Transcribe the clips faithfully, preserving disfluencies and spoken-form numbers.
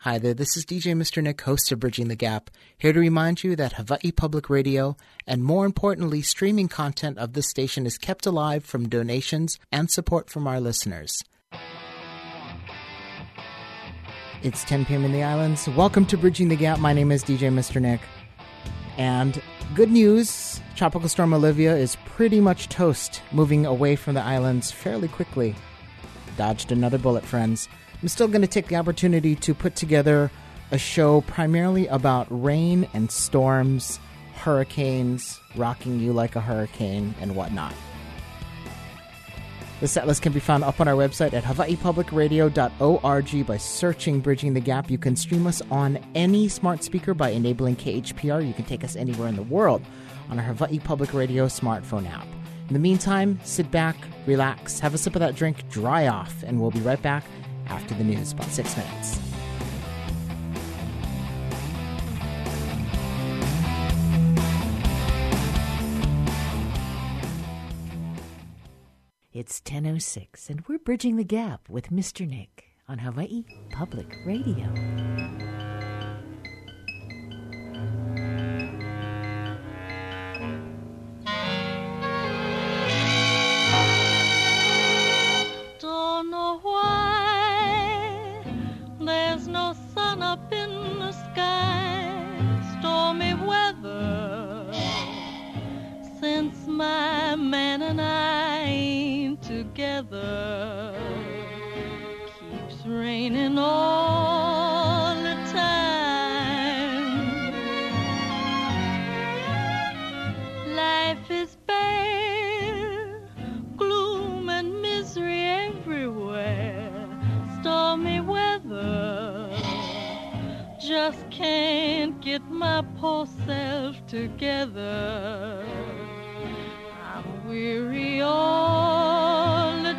Hi there, this is D J Mister Nick, host of Bridging the Gap, here to remind you that Hawaii Public Radio, and more importantly, streaming content of this station is kept alive from donations and support from our listeners. It's ten p.m. in the islands. Welcome to Bridging the Gap. My name is D J Mister Nick. And good news, Tropical Storm Olivia is pretty much toast, moving away from the islands fairly quickly. Dodged another bullet, friends. I'm still going to take the opportunity to put together a show primarily about rain and storms, hurricanes, rocking you like a hurricane, and whatnot. The setlist can be found up on our website at hawaii public radio dot org by searching Bridging the Gap. You can stream us on any smart speaker by enabling K H P R. You can take us anywhere in the world on our Hawaii Public Radio smartphone app. In the meantime, sit back, relax, have a sip of that drink, dry off, and we'll be right back after the news, about six minutes. It's ten oh six, and we're Bridging the Gap with Mister Nick on Hawaii Public Radio. Don't know why there's no sun up in the sky, stormy weather, since my man and I ain't together. Keeps raining all the time. Life is bad, gloom and misery everywhere, stormy weather. Just can't get my poor self together. I'm weary all the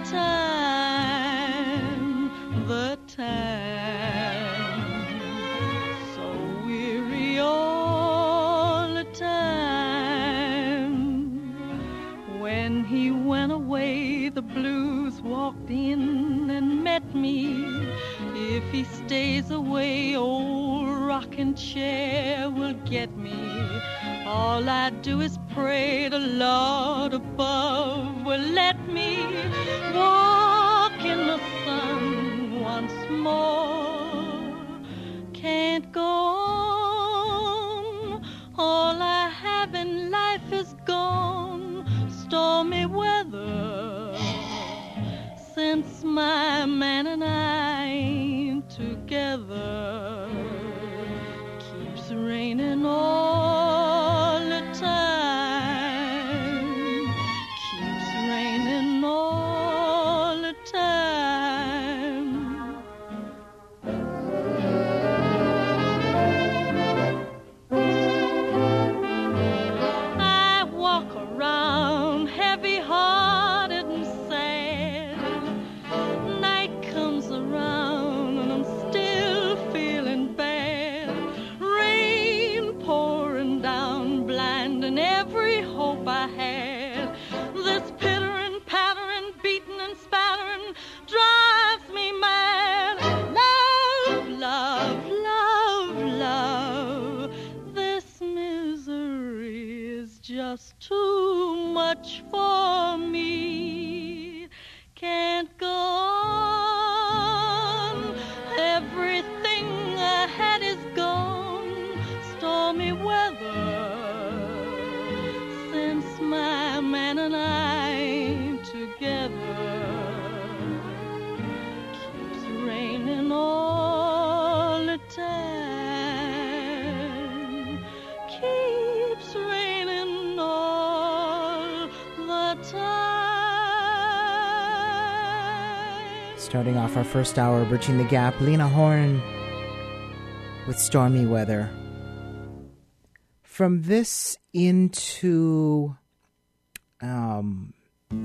time, the time. So weary all the time. When he went away, the blues walked in and met me. If he stays away, old rocking chair will get me. All I do is pray the Lord above will let me walk in the sun once more. Can't go on, all I have in life is gone, stormy weather, since my man and I ain't together. Keeps raining all the time, keeps raining all the time. I walk around heavy-hearted and sad. Night comes around and I'm still feeling bad. Rain pouring down, blinding every hope I had. This pittering, pattering, beating and spattering drives me mad. Love, love, love, love, this misery is just too much for me. Can't go on, everything I had is gone, stormy weather, since my man and I ain't together. Keeps raining all the time, keeps raining all the time. Starting off our first hour, Bridging the Gap, Lena Horne with Stormy Weather. From this into um,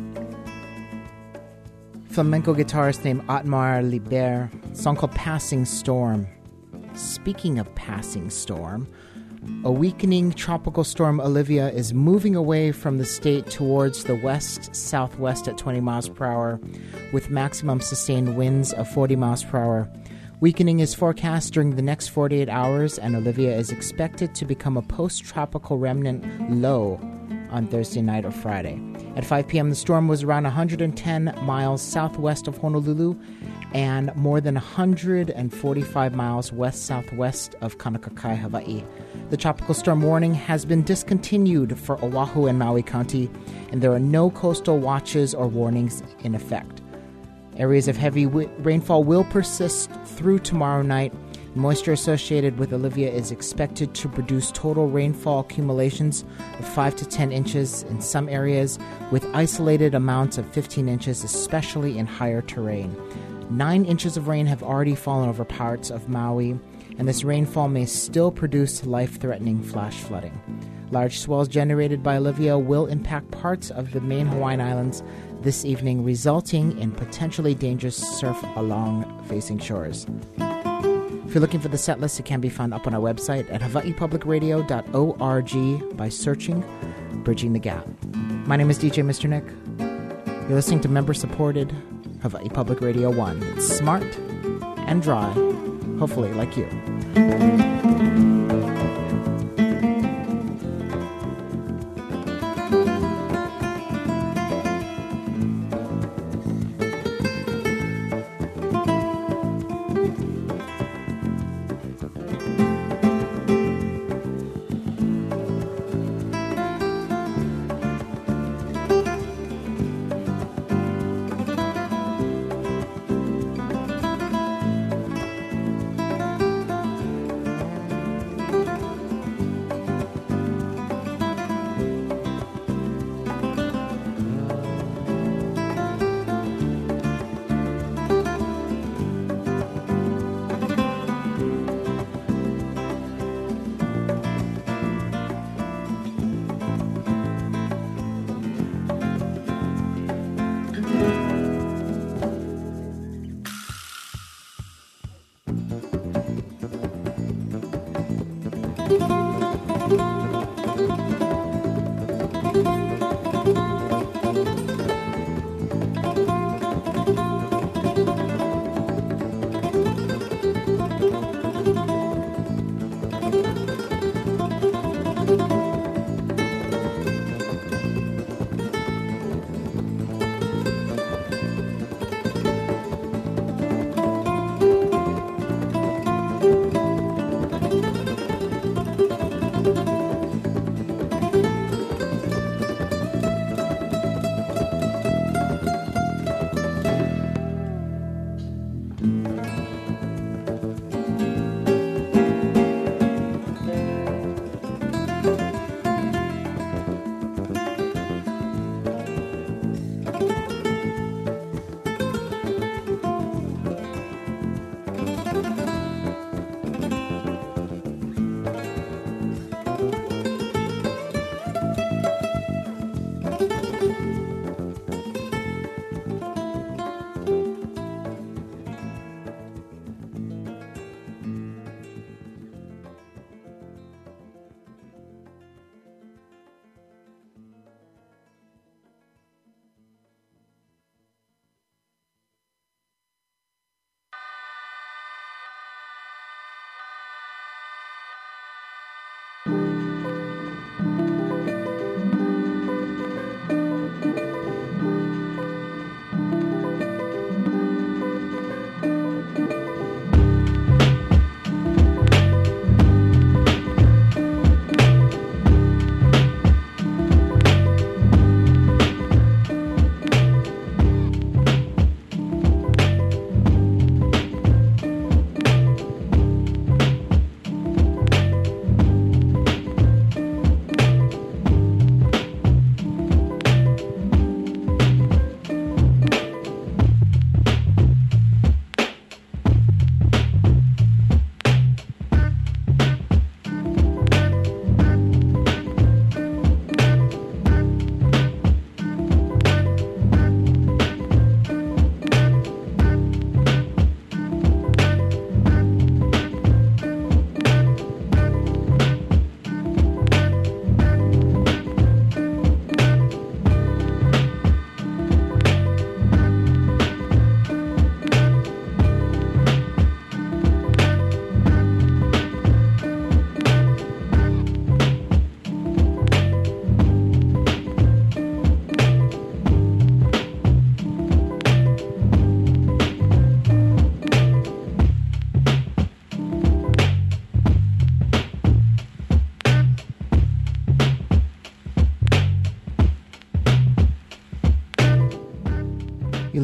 flamenco guitarist named Otmar Liber, a song called Passing Storm. Speaking of passing storm, a weakening tropical storm Olivia is moving away from the state towards the west-southwest at twenty miles per hour with maximum sustained winds of forty miles per hour. Weakening is forecast during the next forty-eight hours, and Olivia is expected to become a post-tropical remnant low on Thursday night or Friday. At five p.m., the storm was around one hundred ten miles southwest of Honolulu and more than one hundred forty-five miles west-southwest of Kaunakakai, Hawaii. The tropical storm warning has been discontinued for Oahu and Maui County, and there are no coastal watches or warnings in effect. Areas of heavy w- rainfall will persist through tomorrow night. Moisture associated with Olivia is expected to produce total rainfall accumulations of five to ten inches in some areas, with isolated amounts of fifteen inches, especially in higher terrain. Nine inches of rain have already fallen over parts of Maui, and this rainfall may still produce life-threatening flash flooding. Large swells generated by Olivia will impact parts of the main Hawaiian Islands this evening, resulting in potentially dangerous surf along facing shores. If you're looking for the set list, it can be found up on our website at hawaii public radio dot org by searching Bridging the Gap. My name is D J Mister Nick. You're listening to member-supported Hawaii Public Radio one. It's smart and dry, hopefully like you.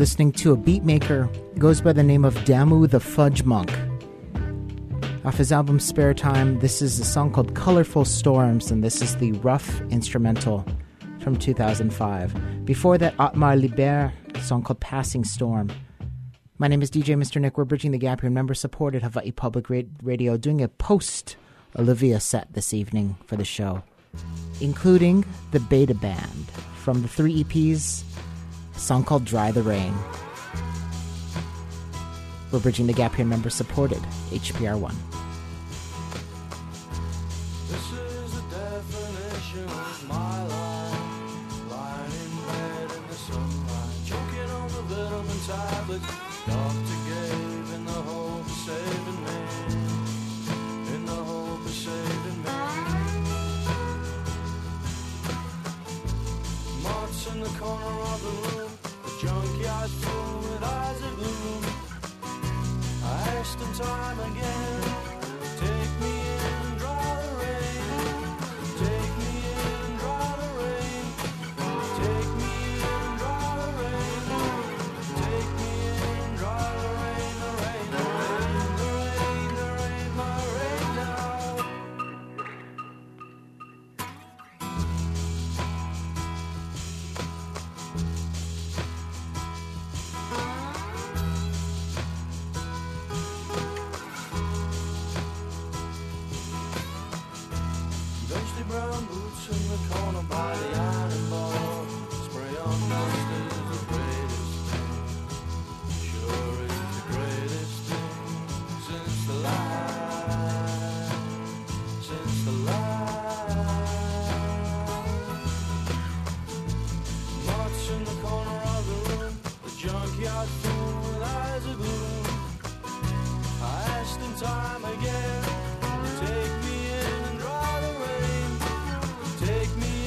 listening to a beat maker, goes by the name of Damu the Fudge Monk. Off his album Spare Time, this is a song called Colorful Storms, and this is the rough instrumental from two thousand five. Before that, Otmar Liber, a song called Passing Storm. My name is D J Mister Nick. We're bridging the gap here, member-supported Hawaii Public Radio, doing a post-Olivia set this evening for the show, including the Beta Band from the three E Ps, a song called Dry the Rain. We're bridging the gap here, member-supported H P R one. This is the definition of my life. Lying in bed in the sunlight, choking on the vitamin tablets doctor gave in the hope of saving me. In the hope of saving me. Moths in the corner of the room, the junkyard full with eyes of gloom. I asked him time again, take me in, dry the rain. Take me in, dry the rain. Take me in, dry the rain. Take me in, dry the rain. The rain, the rain, the rain, the rain, my rain now. Dusty brown boots in the corner by the iron bar. Spray on dust is the greatest thing. Sure is the greatest thing since the light, since the light. Moths in the corner of the room, the junkyard full with eyes of gloom. I asked him time again, take me in and dry the rain. Take me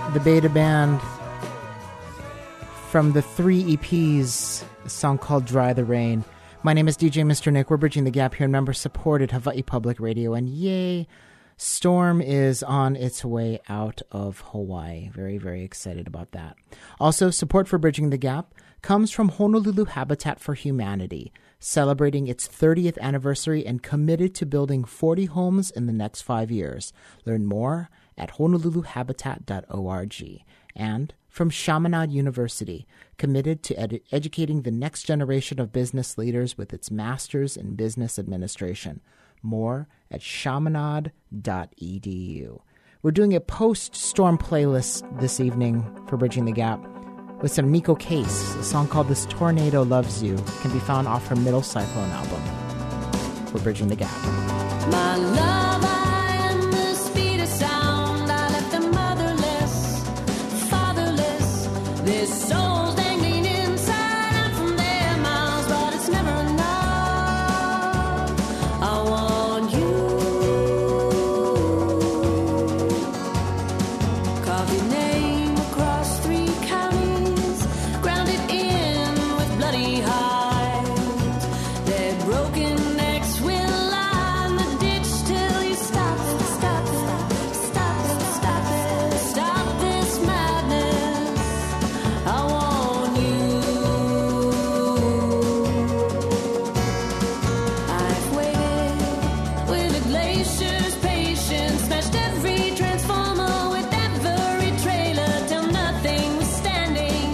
the Beta Band from the three E Ps, a song called Dry the Rain. My name is D J Mister Nick. We're bridging the gap here in member-supported Hawaii Public Radio, and yay, storm is on its way out of Hawaii. Very, very excited about that. Also, support for Bridging the Gap comes from Honolulu Habitat for Humanity, celebrating its thirtieth anniversary and committed to building forty homes in the next five years. Learn more at honolulu habitat dot org. And from Chaminade University, committed to ed- educating the next generation of business leaders with its Masters in Business Administration. More at chaminade dot e d u. We're doing a post-storm playlist this evening for Bridging the Gap with some Nico Case. A song called This Tornado Loves You can be found off her Middle Cyclone album. We're Bridging the Gap. My love, I am the speed of sound. I left them motherless, fatherless. Their souls dangling inside out from their mouths, but it's never enough. I want you. Carve your name across three counties, grounded in with bloody hides. Their broken necks will line the ditch till you stop it, stop it, stop it, stop it, stop this madness. I want you. I've waited with a glacier's patience, smashed every transformer with every trailer till nothing was standing.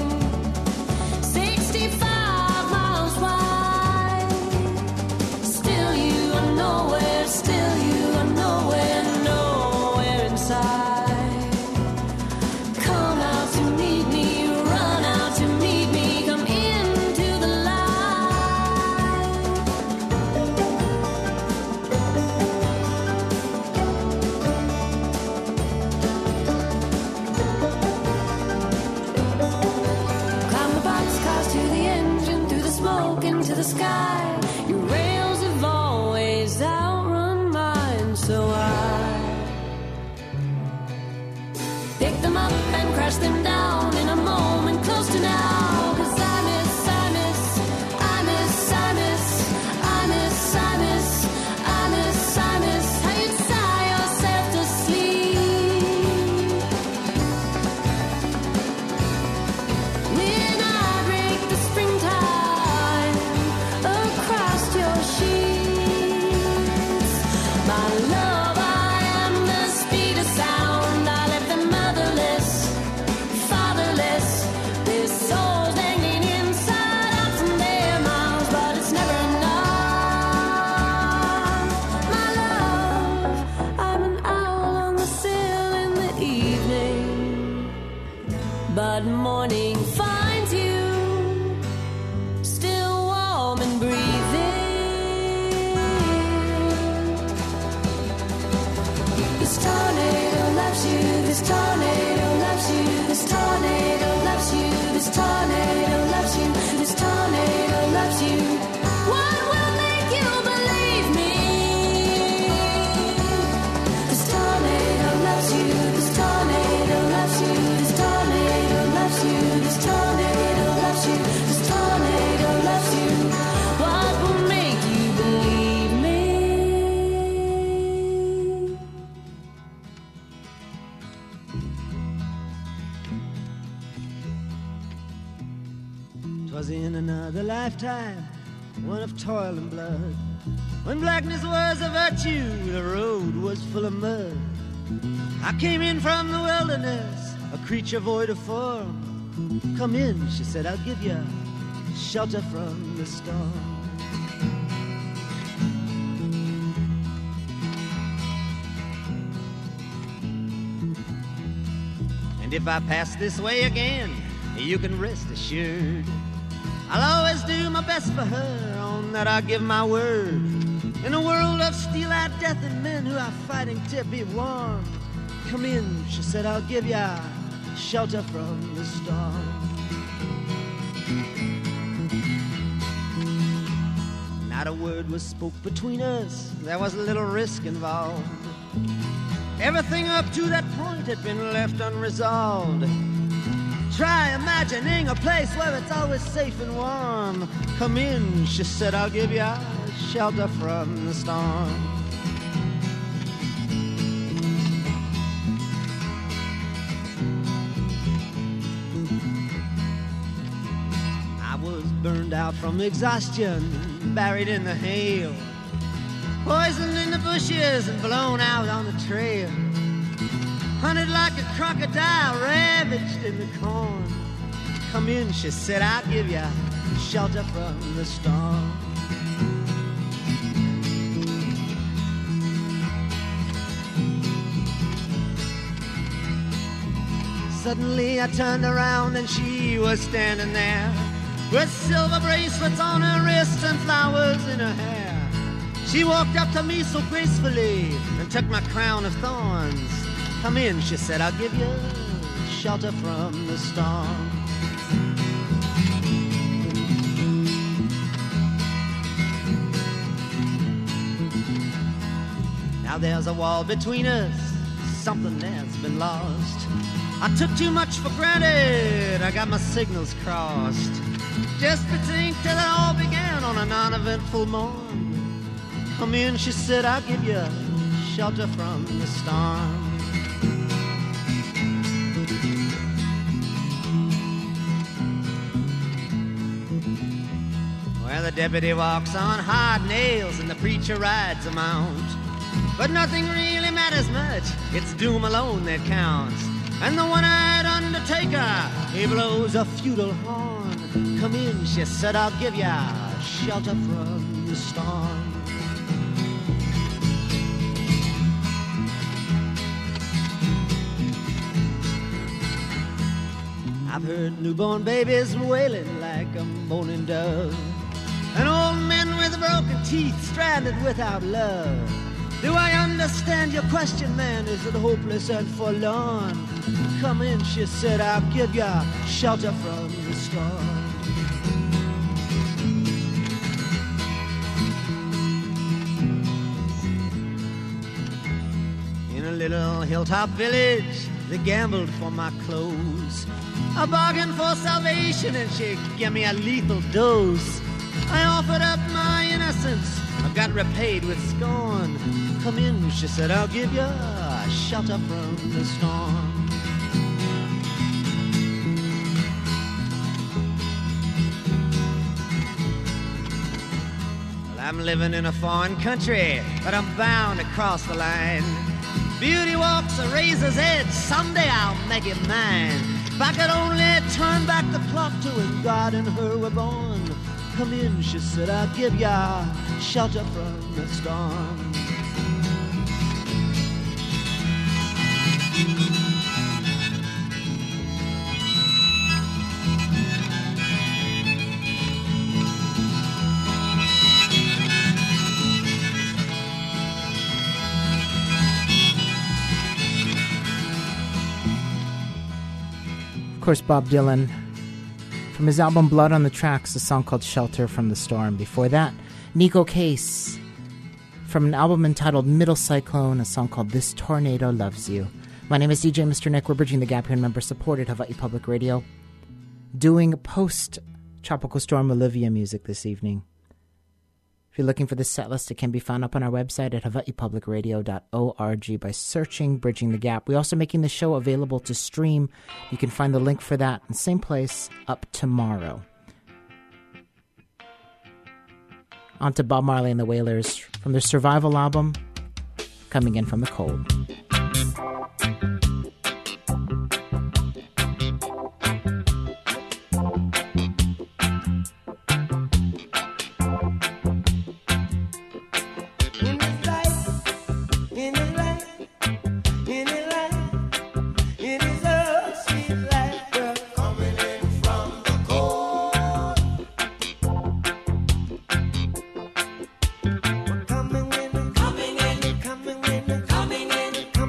sixty-five miles wide. Still you are nowhere, still you are nowhere, nowhere inside. Come out to meet me, run out to meet me, come into the light. Climb the boxcars to the engine, through the smoke into the sky. Your rails have always outrun mine, so I pick them up and crash them down in a moment close to now. 'Cause I miss, I miss, I miss, I miss, I miss, I miss, I miss, I miss how you sigh yourself to sleep. When I break the springtime across your sheets, my love, I am the speed of sound. I left them motherless, fatherless. Their souls hanging inside out from their mouths, but it's never enough. My love, I'm an owl on the sill in the evening, but morning finds you still warm and breathing. This tornado loves you, this tornado loves you, this tornado loves you, this tornado loves you, this tornado loves you. What will make you believe me? This tornado loves you, this tornado loves you, this tornado loves you, this tornado loves you, this tornado loves you. What will make you believe me? 'Twas in another lifetime, one of toil and blood, when blackness was a virtue, the road was full of mud. I came in from the wilderness, a creature void of form. Come in, she said, I'll give you shelter from the storm. And if I pass this way again, you can rest assured I'll always do my best for her, on that I give my word. In a world of steel-eyed death and men who are fighting to be warm, come in, she said, I'll give ya shelter from the storm. Not a word was spoke between us, there was little risk involved. Everything up to that point had been left unresolved. Try imagining a place where it's always safe and warm. Come in, she said, I'll give you shelter from the storm. I was burned out from exhaustion, buried in the hail, poisoned in the bushes and blown out on the trail. Hunted like a crocodile, ravaged in the corn. Come in, she said, I'll give you shelter from the storm. Suddenly I turned around and she was standing there with silver bracelets on her wrists and flowers in her hair. She walked up to me so gracefully and took my crown of thorns. Come in, she said, I'll give you shelter from the storm. Now there's a wall between us, something that's been lost. I took too much for granted, I got my signals crossed. Just to think that it all began on a non-eventful morn. Come in, she said, I'll give you shelter from the storm. Well, the deputy walks on hard nails and the preacher rides a mount. But nothing really matters much, it's doom alone that counts. And the one-eyed undertaker, he blows a feudal horn. Come in, she said, I'll give ya shelter from the storm. I've heard newborn babies wailing like a moaning dove, and old men with broken teeth stranded without love. Do I understand your question, man? Is it hopeless and forlorn? Come in, she said, I'll give ya shelter from the storm. In a little hilltop village, they gambled for my clothes. I bargained for salvation and she gave me a lethal dose. I offered up my innocence, I got repaid with scorn. Come in, she said, I'll give you shelter from the storm. Well, I'm living in a foreign country, but I'm bound to cross the line. Beauty walks a razor's edge, someday I'll make it mine. If I could only turn back the clock to when God and her were born. Come in, she said, I'll give ya shelter from the storm. Of course, Bob Dylan. From his album Blood on the Tracks, a song called Shelter from the Storm. Before that, Nico Case. From an album entitled Middle Cyclone, a song called This Tornado Loves You. My name is D J Mister Nick. We're bridging the gap here in member-supported Hawaii Public Radio. Doing post-Tropical Storm Olivia music this evening. If you're looking for this set list, it can be found up on our website at hawaii public radio dot org by searching Bridging the Gap. We're also making the show available to stream. You can find the link for that in the same place up tomorrow. On to Bob Marley and the Wailers from their Survival album, Coming In From the Cold. Coming in, coming in, coming in.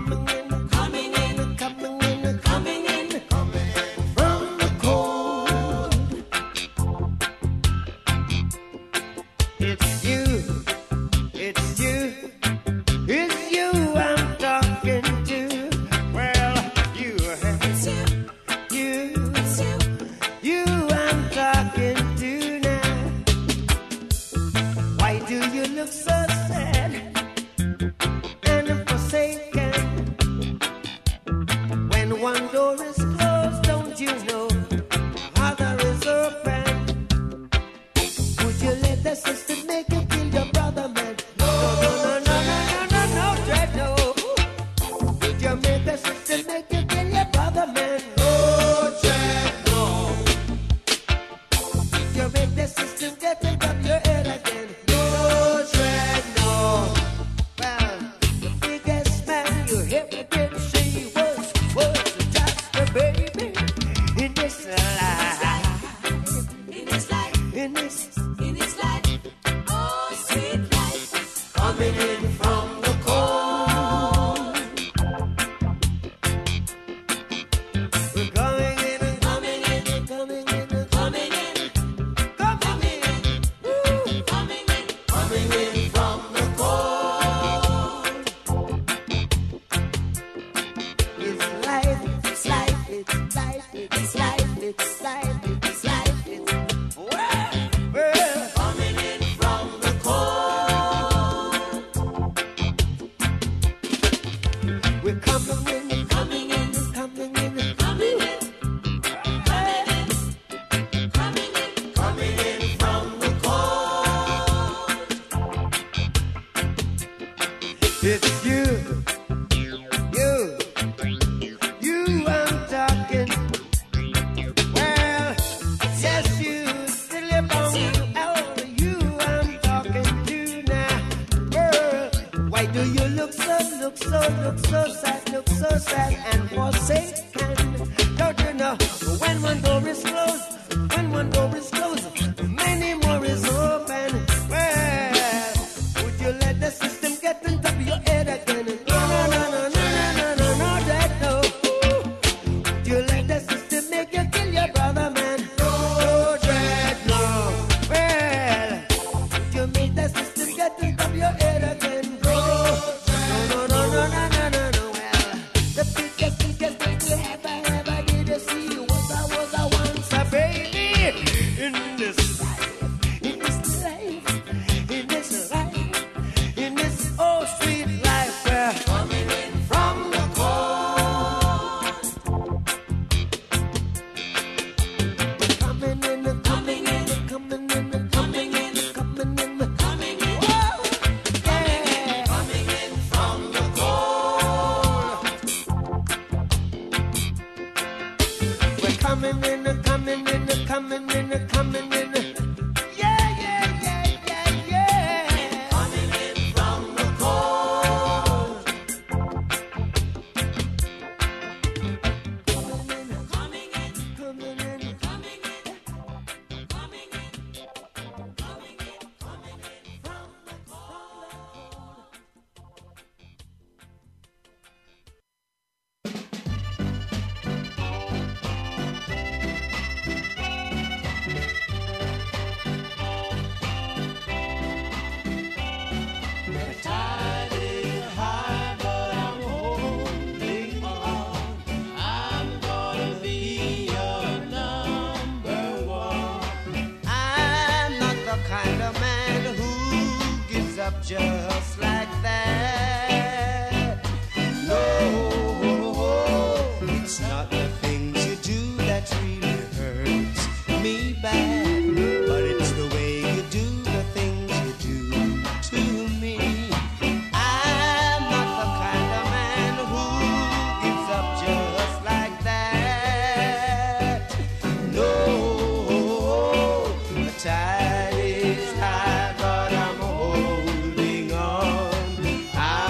you look so sad and forsaken? When one door is closed, don't you know other is open? Would you let the system make you kill your brother, man? No, no, no, no, no, no, no, no, Dread, no. Would you make the system make you kill your brother, man? No, Dread, no. Would you make the system get it up your head again? No, Dread, no. Well, the biggest man you ever did see was, was just a baby in this life. In his life, In this in his life, oh sweet life, coming in from the cold. We're coming in and coming in and coming in and coming in, coming in, woo, coming in, coming in from the cold. It's life, it's life, it's life, it's life, it's life, it's life, it's well, well, coming in from the cold. We're coming in, coming in, coming in, coming in, coming in, coming in, coming in from the cold. It's you, you, you I'm talking. Well, yes, you, silly bum, oh, you I'm talking to now. Girl, why do you look so, look so, look so sad, look so sad and forsaken? Don't you know when one door is closed, when one door is closed, many more is open. Well, would you let the system get on top of your head again? No, no, no, no, no, no, no, no, no, that no. Would you let the system make you kill your brother, man? No, Dread, no. Well, would you make the system get on top of your head again? No, no, no, no, no, no, no, no, no. Well, the biggest, biggest thing you ever, ever did is see was I was I once a baby in this life, in this life, in this life, in this oh sweet life. Well, coming in from the cold, coming in, coming in, coming in, coming in, coming in, coming in, whoa, yeah, coming in from the cold. We're coming in, coming in, coming in, coming in. Yeah, yeah, yeah, yeah, yeah. Coming in from the cold. Coming in, coming in, coming in. coming in, coming in, coming in, coming in, coming in from the cold. Tide is high, but I'm holding on. I'm gonna be your number one. I'm not the kind of man who gives up just like that. No, it's not the things you do that really hurts me bad, but it's the way you do the things you do to me. I'm not the kind of man who gives up just like that. No, the tide is high, but I'm holding on.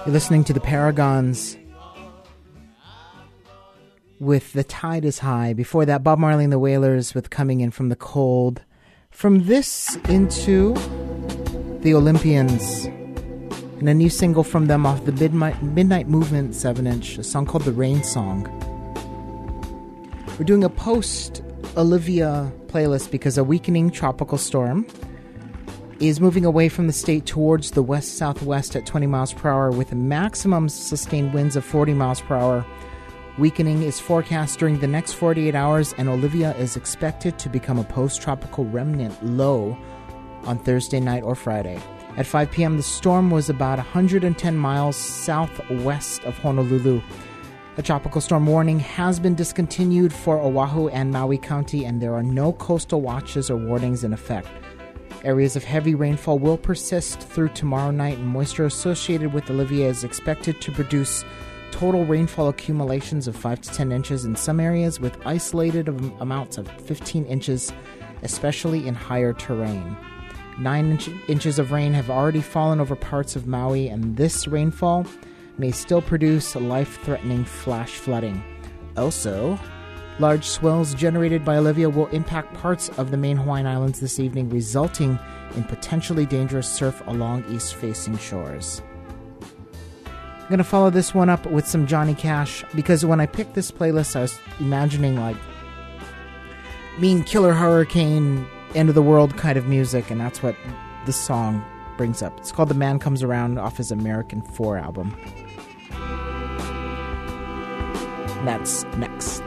You're listening to the Paragons with The Tide is High. Before that, Bob Marley and the Wailers with Coming In From the Cold. From this into the Olympians and a new single from them off the Midnight, Midnight Movement seven inch, a song called The Rain Song. We're doing a post-Olivia playlist because a weakening tropical storm is moving away from the state towards the west-southwest at twenty miles per hour with maximum sustained winds of forty miles per hour. Weakening is forecast during the next forty-eight hours, and Olivia is expected to become a post-tropical remnant low on Thursday night or Friday. At five p.m., the storm was about one hundred ten miles southwest of Honolulu. A tropical storm warning has been discontinued for Oahu and Maui County, and there are no coastal watches or warnings in effect. Areas of heavy rainfall will persist through tomorrow night, and moisture associated with Olivia is expected to produce total rainfall accumulations of five to ten inches in some areas, with isolated amounts of fifteen inches, especially in higher terrain. Nine inch- inches of rain have already fallen over parts of Maui, and this rainfall may still produce life-threatening flash flooding. Also, large swells generated by Olivia will impact parts of the main Hawaiian Islands this evening, resulting in potentially dangerous surf along east-facing shores. I'm going to follow this one up with some Johnny Cash, because when I picked this playlist, I was imagining, like, mean killer hurricane, end of the world kind of music, and that's what this song brings up. It's called The Man Comes Around off his American four album. And that's next.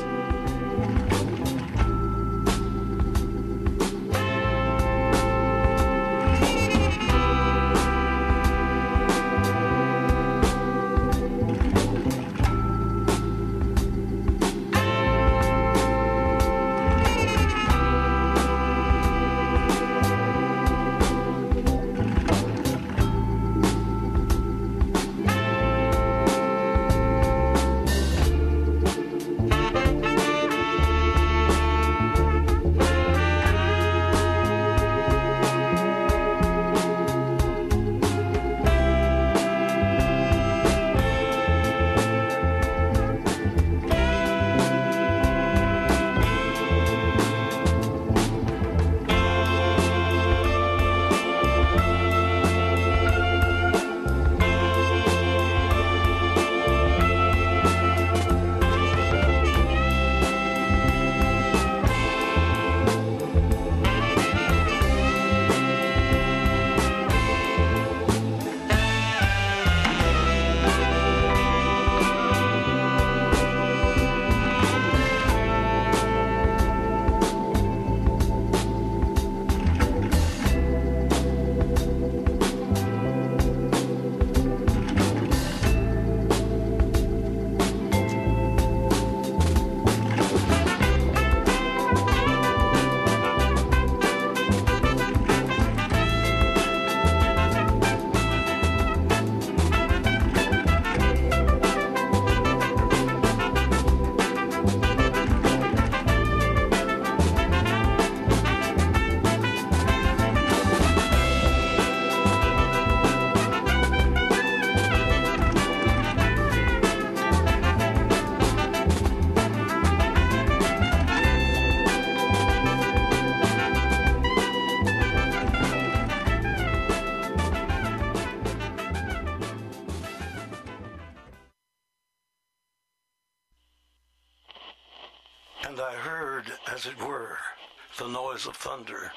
And I heard, as it were, the noise of thunder.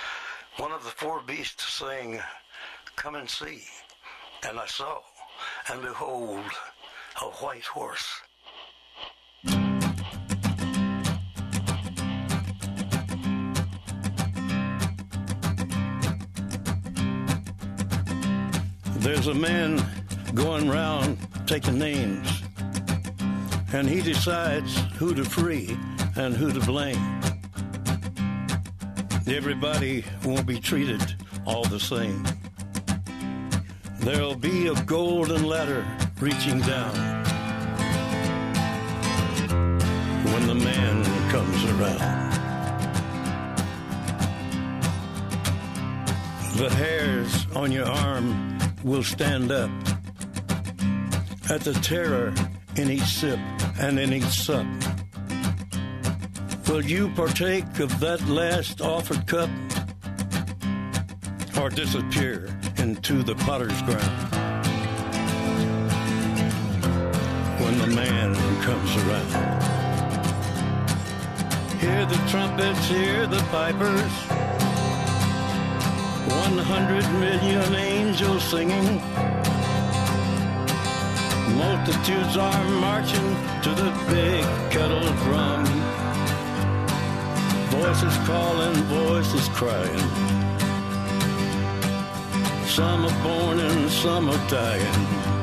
One of the four beasts saying, "Come and see." And I saw, and behold, a white horse. There's a man going round taking names, and he decides who to free and who to blame. Everybody won't be treated all the same. There'll be a golden ladder reaching down when the man comes around. The hairs on your arm will stand up at the terror in each sip and in each sup. Will you partake of that last offered cup, or disappear into the potter's ground when the man comes around? Hear the trumpets, hear the pipers, one hundred million angels singing. Multitudes are marching to the big kettle drum. Voices calling, voices crying. Some are born and some are dying.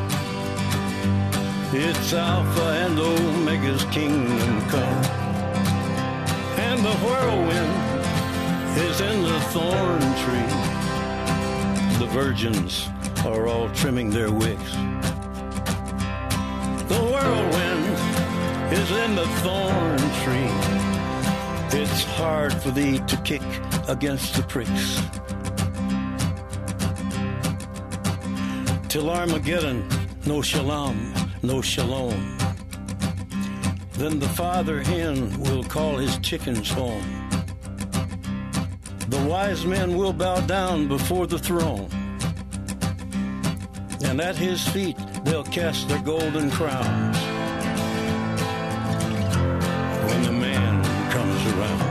It's Alpha and Omega's kingdom come. And the whirlwind is in the thorn tree. The virgins are all trimming their wicks. The whirlwind is in the thorn tree. It's hard for thee to kick against the pricks. Till Armageddon, no shalom, no shalom. Then the father hen will call his chickens home. The wise men will bow down before the throne, and at his feet they'll cast their golden crowns when the man comes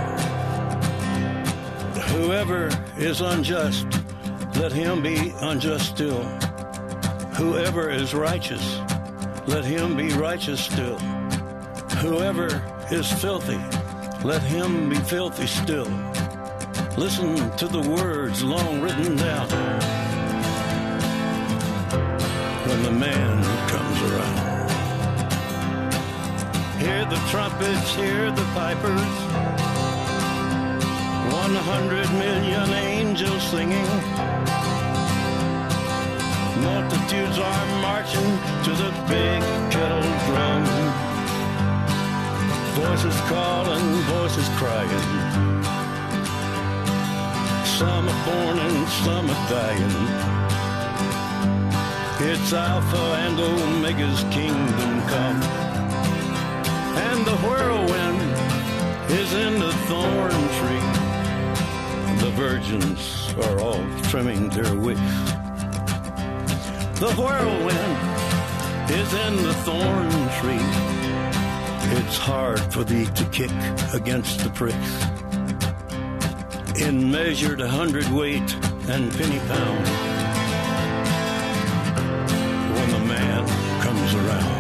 around. Whoever is unjust, let him be unjust still. Whoever is righteous, let him be righteous still. Whoever is filthy, let him be filthy still. Listen to the words long written down when the man comes around. Hear the trumpets, hear the pipers, one hundred million angels singing. Multitudes are marching to the big kettle drum. Voices calling, voices crying. Some are born and some are dying. It's Alpha and Omega's kingdom come. And the whirlwind is in the thorn tree. The virgins are all trimming their wicks. The whirlwind is in the thorn tree. It's hard for thee to kick against the pricks. In measured hundredweight and penny pound, when the man comes around.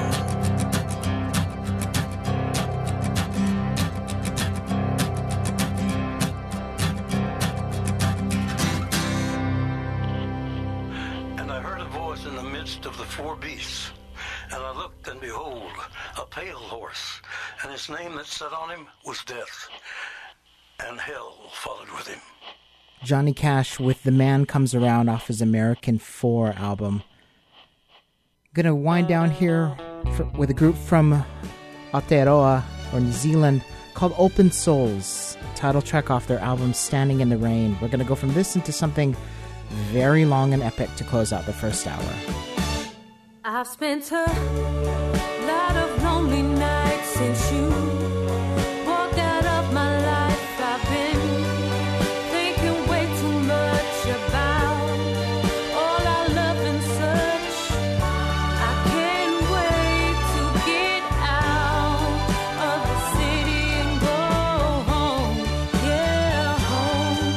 And I heard a voice in the midst of the four beasts, and I looked, and behold, a pale horse, and his name that sat on him was Death, and hell followed with him. Johnny Cash with The Man Comes Around off his American four album. Going to wind down here for, with a group from Aotearoa, or New Zealand, called Open Souls, title track off their album Standing in the Rain. We're going to go from this into something very long and epic to close out the first hour. I've spent a lot of lonely nights since you walked out of my life. I've been thinking way too much about all our love and such. I can't wait to get out of the city and go home. Yeah, home,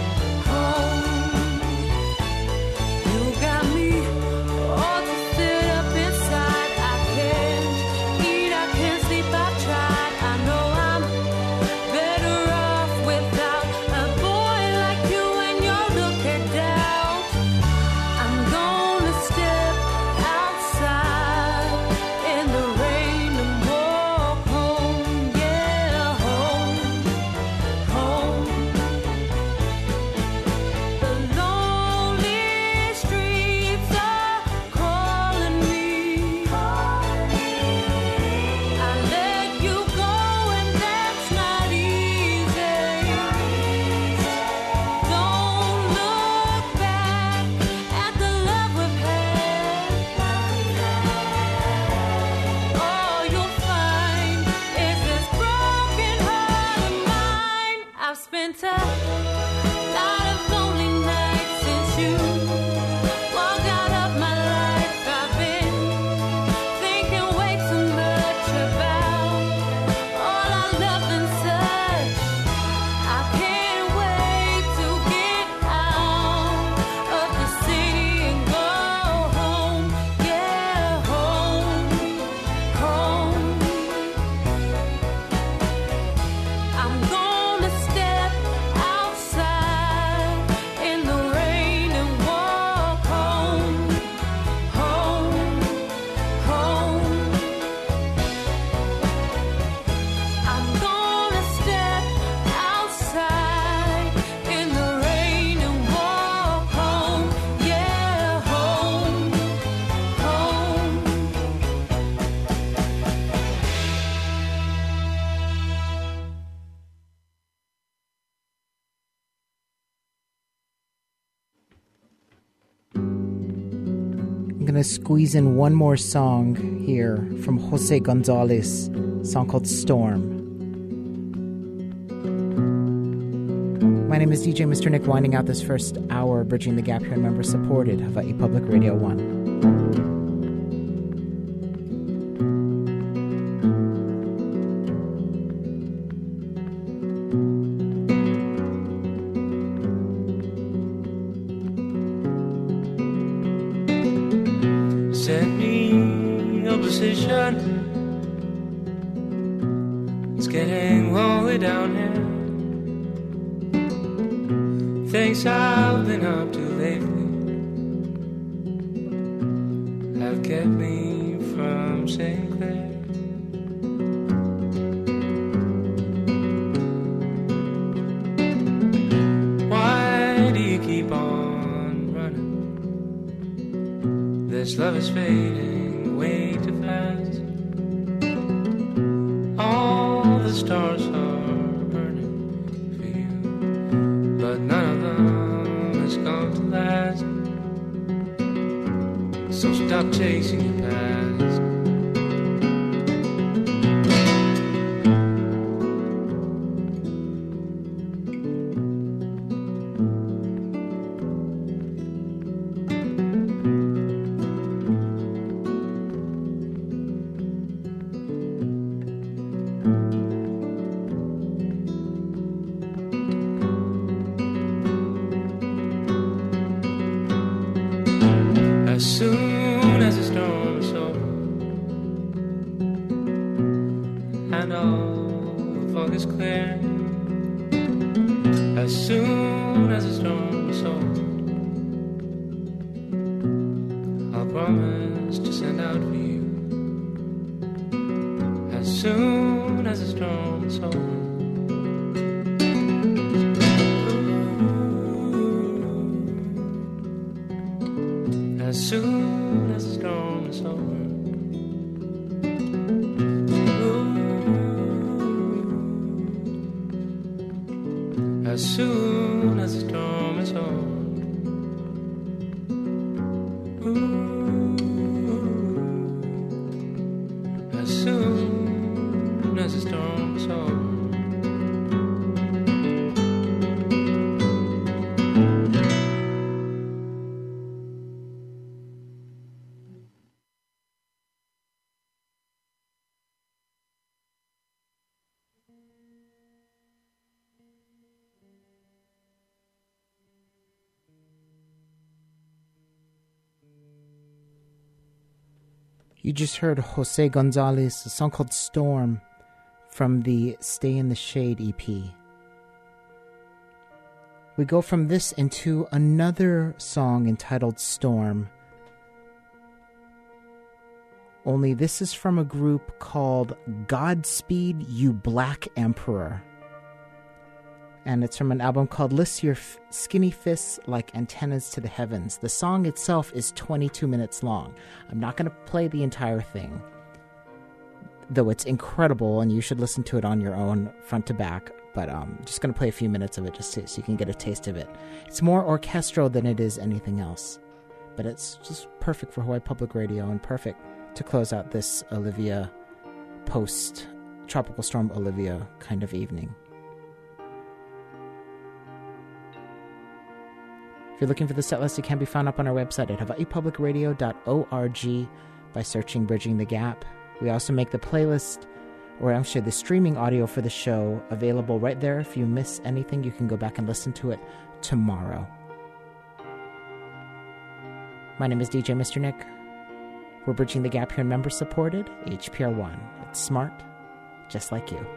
home. You got me all twisted up inside. I can't eat, I can't sleep, I've tried. winter, lot of lonely nights since you walked out of my life. I've been thinking way too much about all our love and such. I can't wait to get out of the city and go home. Yeah, home, home. I'm gonna step outside in the rain and walk home, home, home. I'm gonna step outside in the rain and walk home, yeah, home, home. I'm going to squeeze in one more song here from Jose Gonzalez, a song called Storm. My name is D J Mister Nick, winding out this first hour, bridging the gap here in member-supported Hawaii Public Radio one. Set me a position. It's getting lonely down here. Things I've been up to lately have kept me from Saint Clair. Why do you keep on running? This love is fading way too fast. All the stars are burning for you, but none of them is going to last. So stop chasing your past. As soon as the storm is over and all the fog is clear, as soon as the storm is over, I'll promise to send out for you. As soon as the storm is over. As soon as the storm is over. Ooh. As soon as the storm is over. Ooh. As soon as the storm is over. You just heard Jose Gonzalez, a song called Storm from the Stay in the Shade E P. We go from this into another song entitled Storm. Only this is from a group called Godspeed You Black Emperor. And it's from an album called Lift Your F- Skinny Fists Like Antennas to the Heavens. The song itself is twenty-two minutes long. I'm not going to play the entire thing, though it's incredible and you should listen to it on your own front to back. But I'm um, just going to play a few minutes of it just to, so you can get a taste of it. It's more orchestral than it is anything else. But it's just perfect for Hawaii Public Radio and perfect to close out this Olivia post-Tropical Storm Olivia kind of evening. If you're looking for the set list, it can be found up on our website at hawaii public radio dot org by searching Bridging the Gap. We also make the playlist, or I'm sure the streaming audio for the show, available right there. If you miss anything, you can go back and listen to it tomorrow. My name is D J Mister Nick. We're Bridging the Gap here, member-supported, H P R one. It's smart, just like you.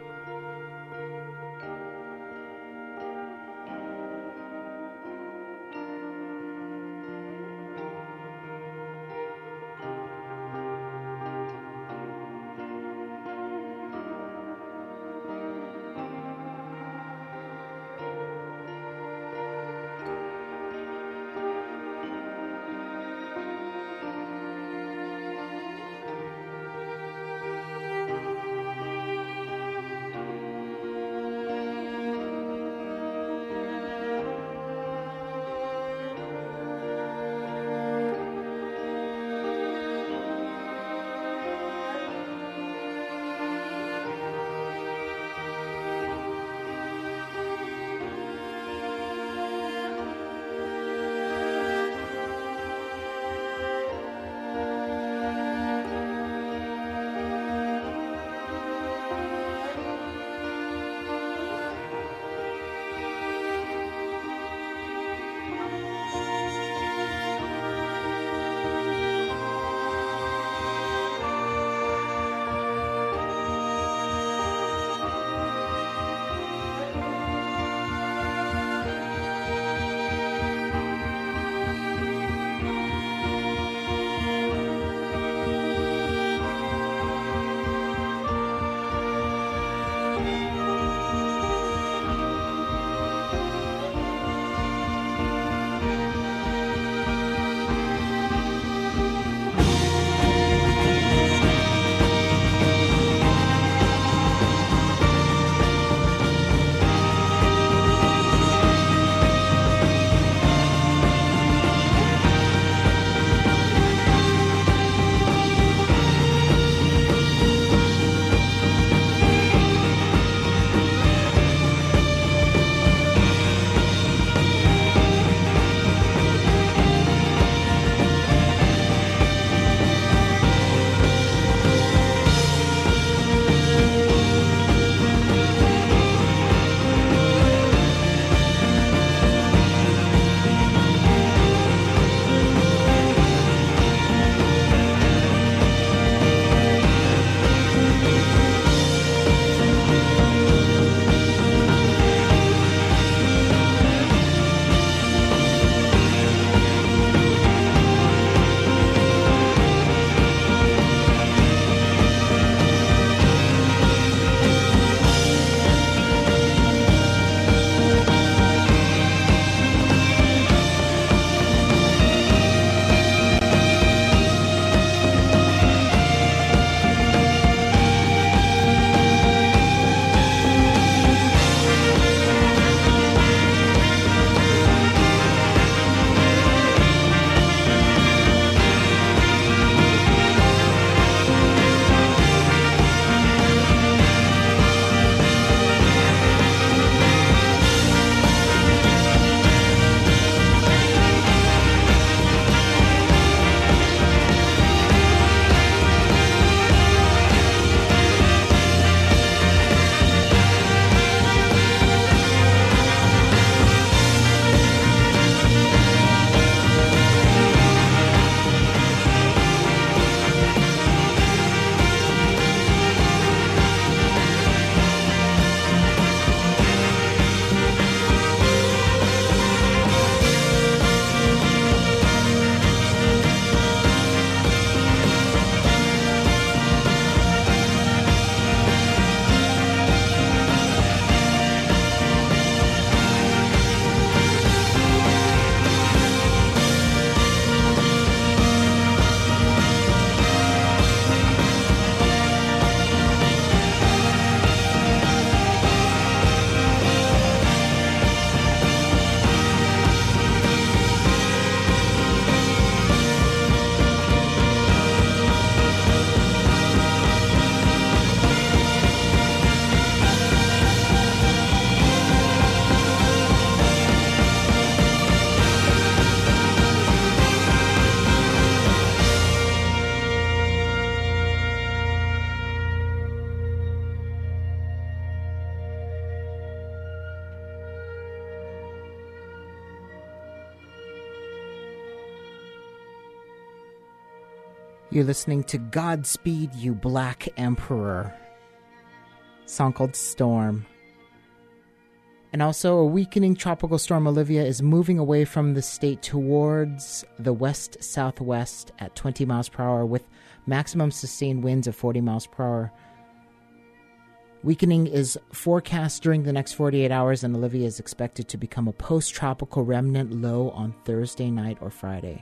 You're listening to Godspeed You Black Emperor, song called Storm. And also, a weakening tropical storm Olivia is moving away from the state towards the west-southwest at twenty miles per hour with maximum sustained winds of forty miles per hour. Weakening is forecast during the next forty-eight hours, and Olivia is expected to become a post-tropical remnant low on Thursday night or Friday.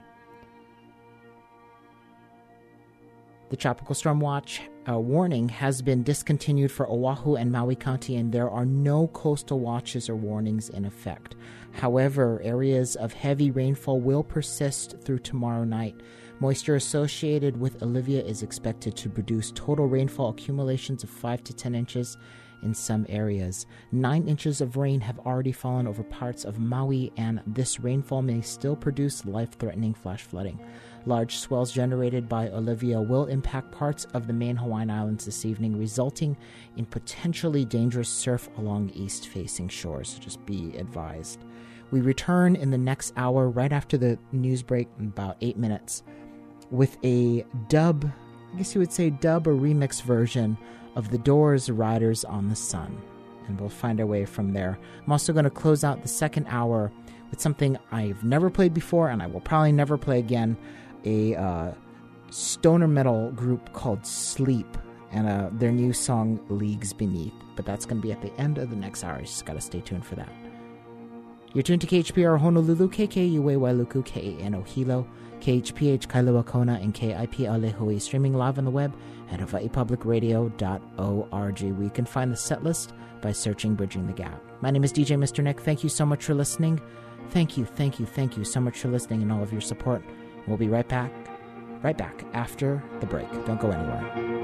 The Tropical Storm Watch uh, warning has been discontinued for Oahu and Maui County, and there are no coastal watches or warnings in effect. However, areas of heavy rainfall will persist through tomorrow night. Moisture associated with Olivia is expected to produce total rainfall accumulations of five to ten inches in some areas. Nine inches of rain have already fallen over parts of Maui, and this rainfall may still produce life-threatening flash flooding. Large swells generated by Olivia will impact parts of the main Hawaiian Islands this evening, resulting in potentially dangerous surf along east-facing shores. So just be advised. We return in the next hour, right after the news break, in about eight minutes, with a dub, I guess you would say dub or remix version of The Doors' Riders on the Sun. And we'll find our way from there. I'm also going to close out the second hour with something I've never played before, and I will probably never play again. A uh, stoner metal group called Sleep, and uh, their new song Leagues Beneath. But that's going to be at the end of the next hour. You just got to stay tuned for that. You're tuned to K H P R Honolulu, K K U A Wailuku, K A N O Hilo, K H P H Kailua Kona, and K I P L A Hui, streaming live on the web at hawaii public radio dot org, where you can find the set list by searching Bridging the Gap. My name is D J Mister Nick. Thank you so much for listening. Thank you, thank you, thank you so much for listening and all of your support. We'll be right back, right back after the break. Don't go anywhere.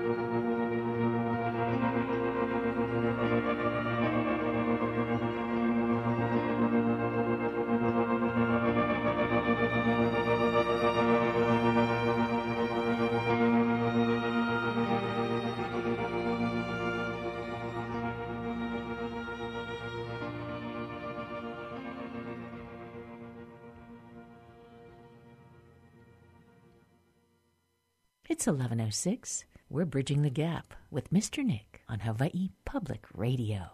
It's eleven oh six. We're Bridging the Gap with Mister Nick on Hawaii Public Radio.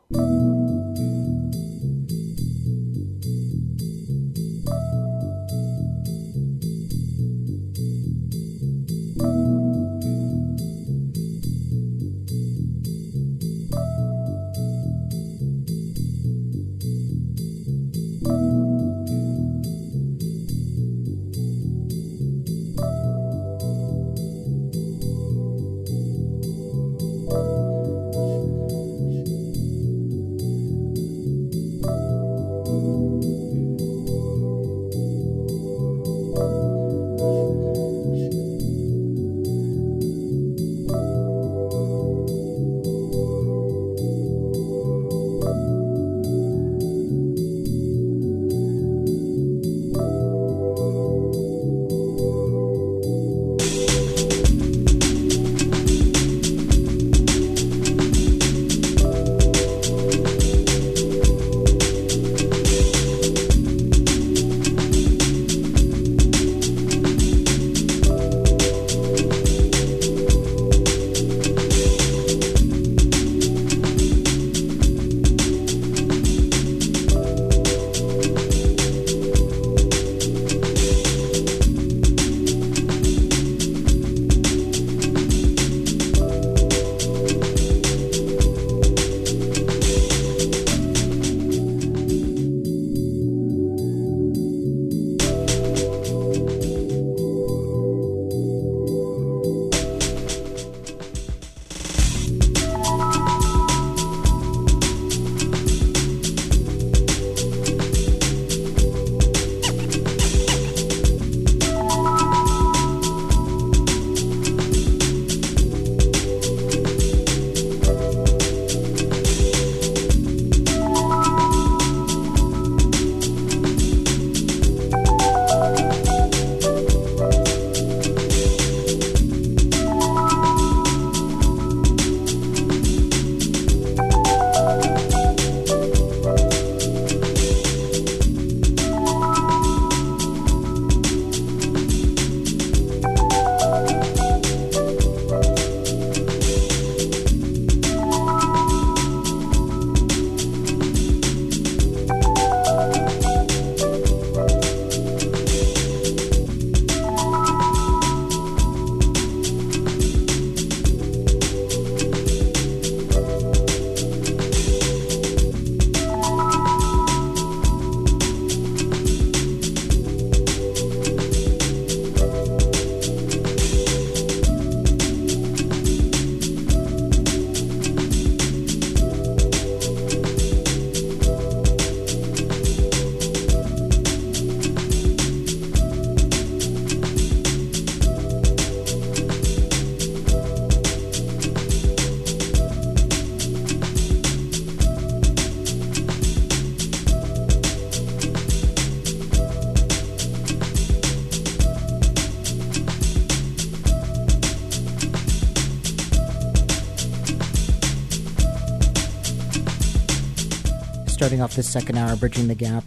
starting off this second hour, Bridging the Gap.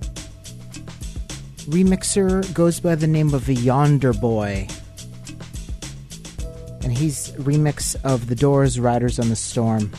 Remixer goes by the name of Yonder Boy. And he's remix of The Doors' Riders on the Storm.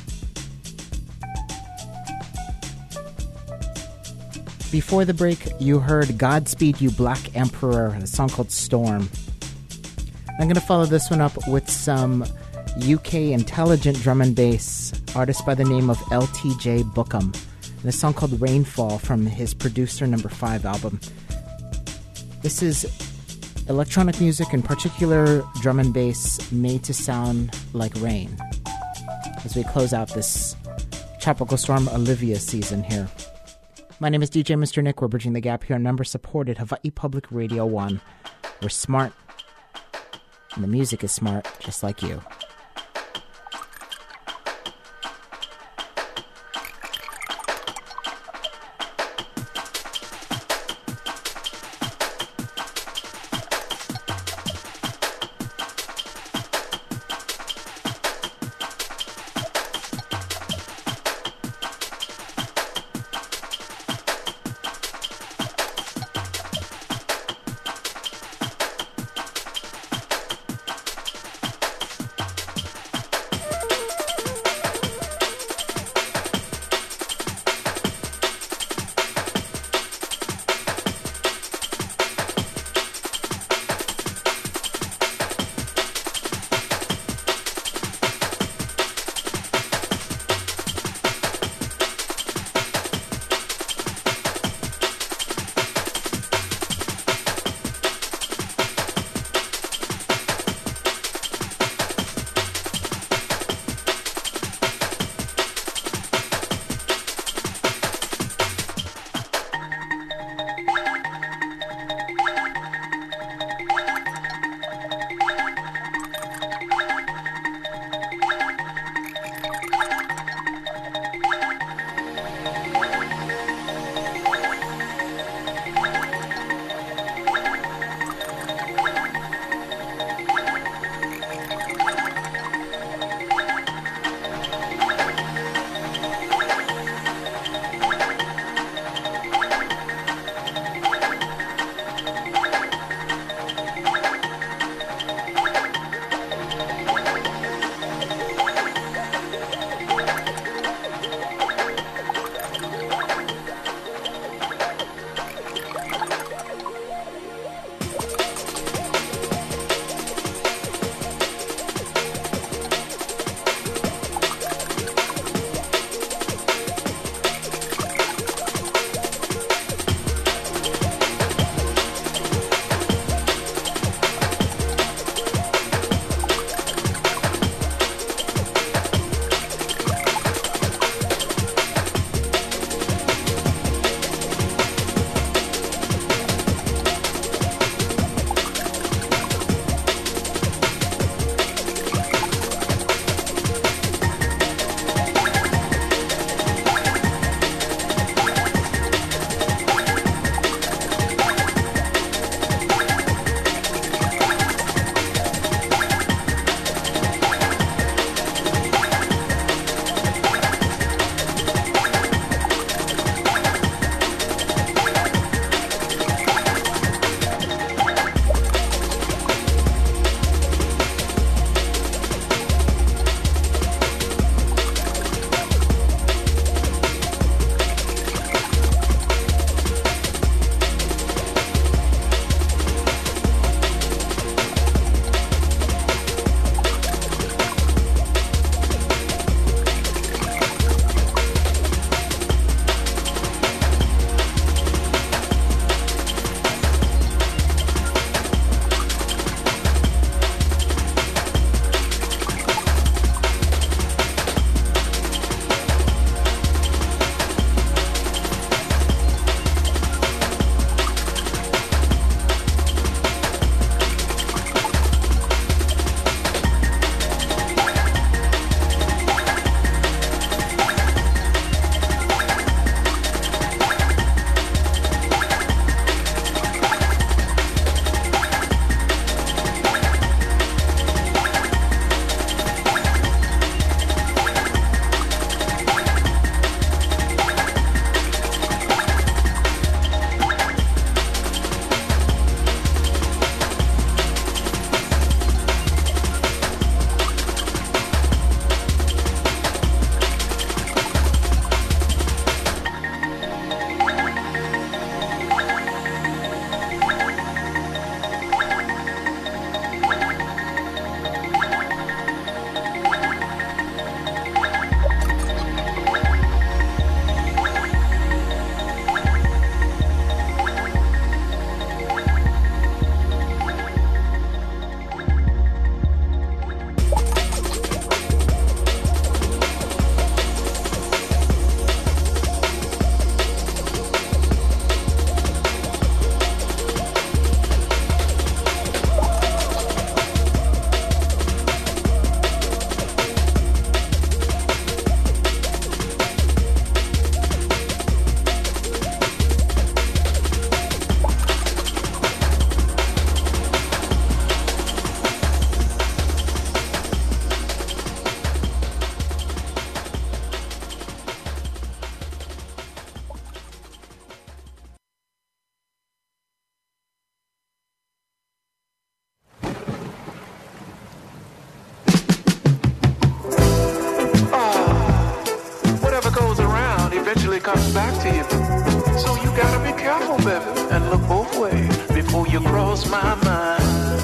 Before the break, you heard Godspeed You Black Emperor, a song called Storm. I'm going to follow this one up with some U K intelligent drum and bass artist by the name of L T J Bookham, and a song called Rainfall from his Producer Number five album. This is electronic music, in particular drum and bass, made to sound like rain, as we close out this Tropical Storm Olivia season here. My name is D J Mister Nick. We're Bridging the Gap here on member-supported Hawaii Public Radio one. We're smart, and the music is smart, just like you. eventually comes back to you. So you gotta be careful, baby, and look both ways before you cross my mind.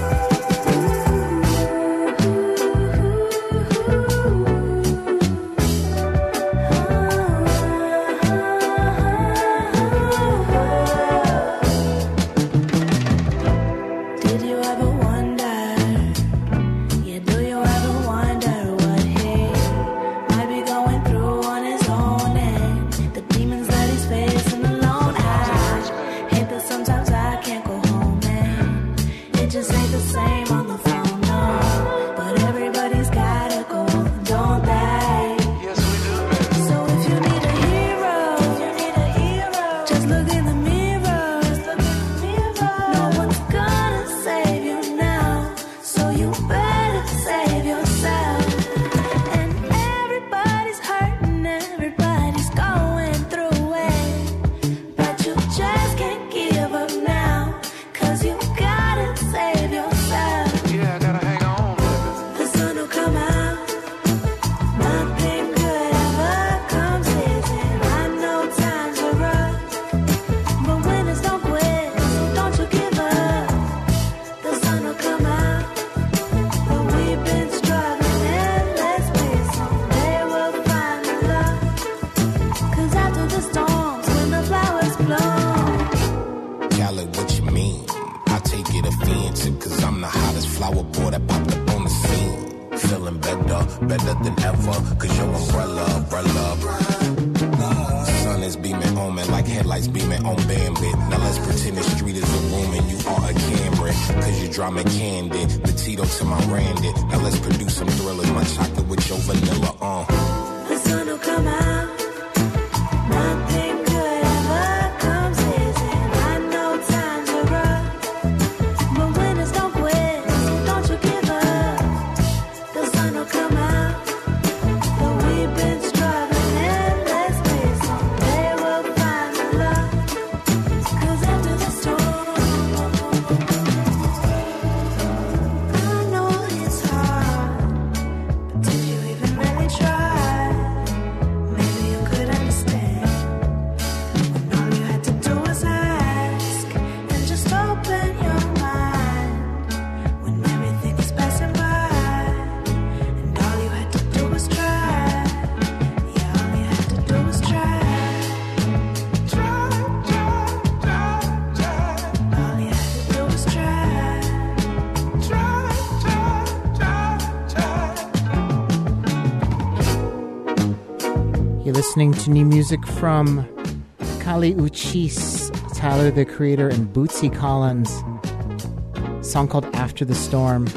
Listening to new music from Kali Uchis, Tyler the Creator, and Bootsy Collins. A song called After the Storm.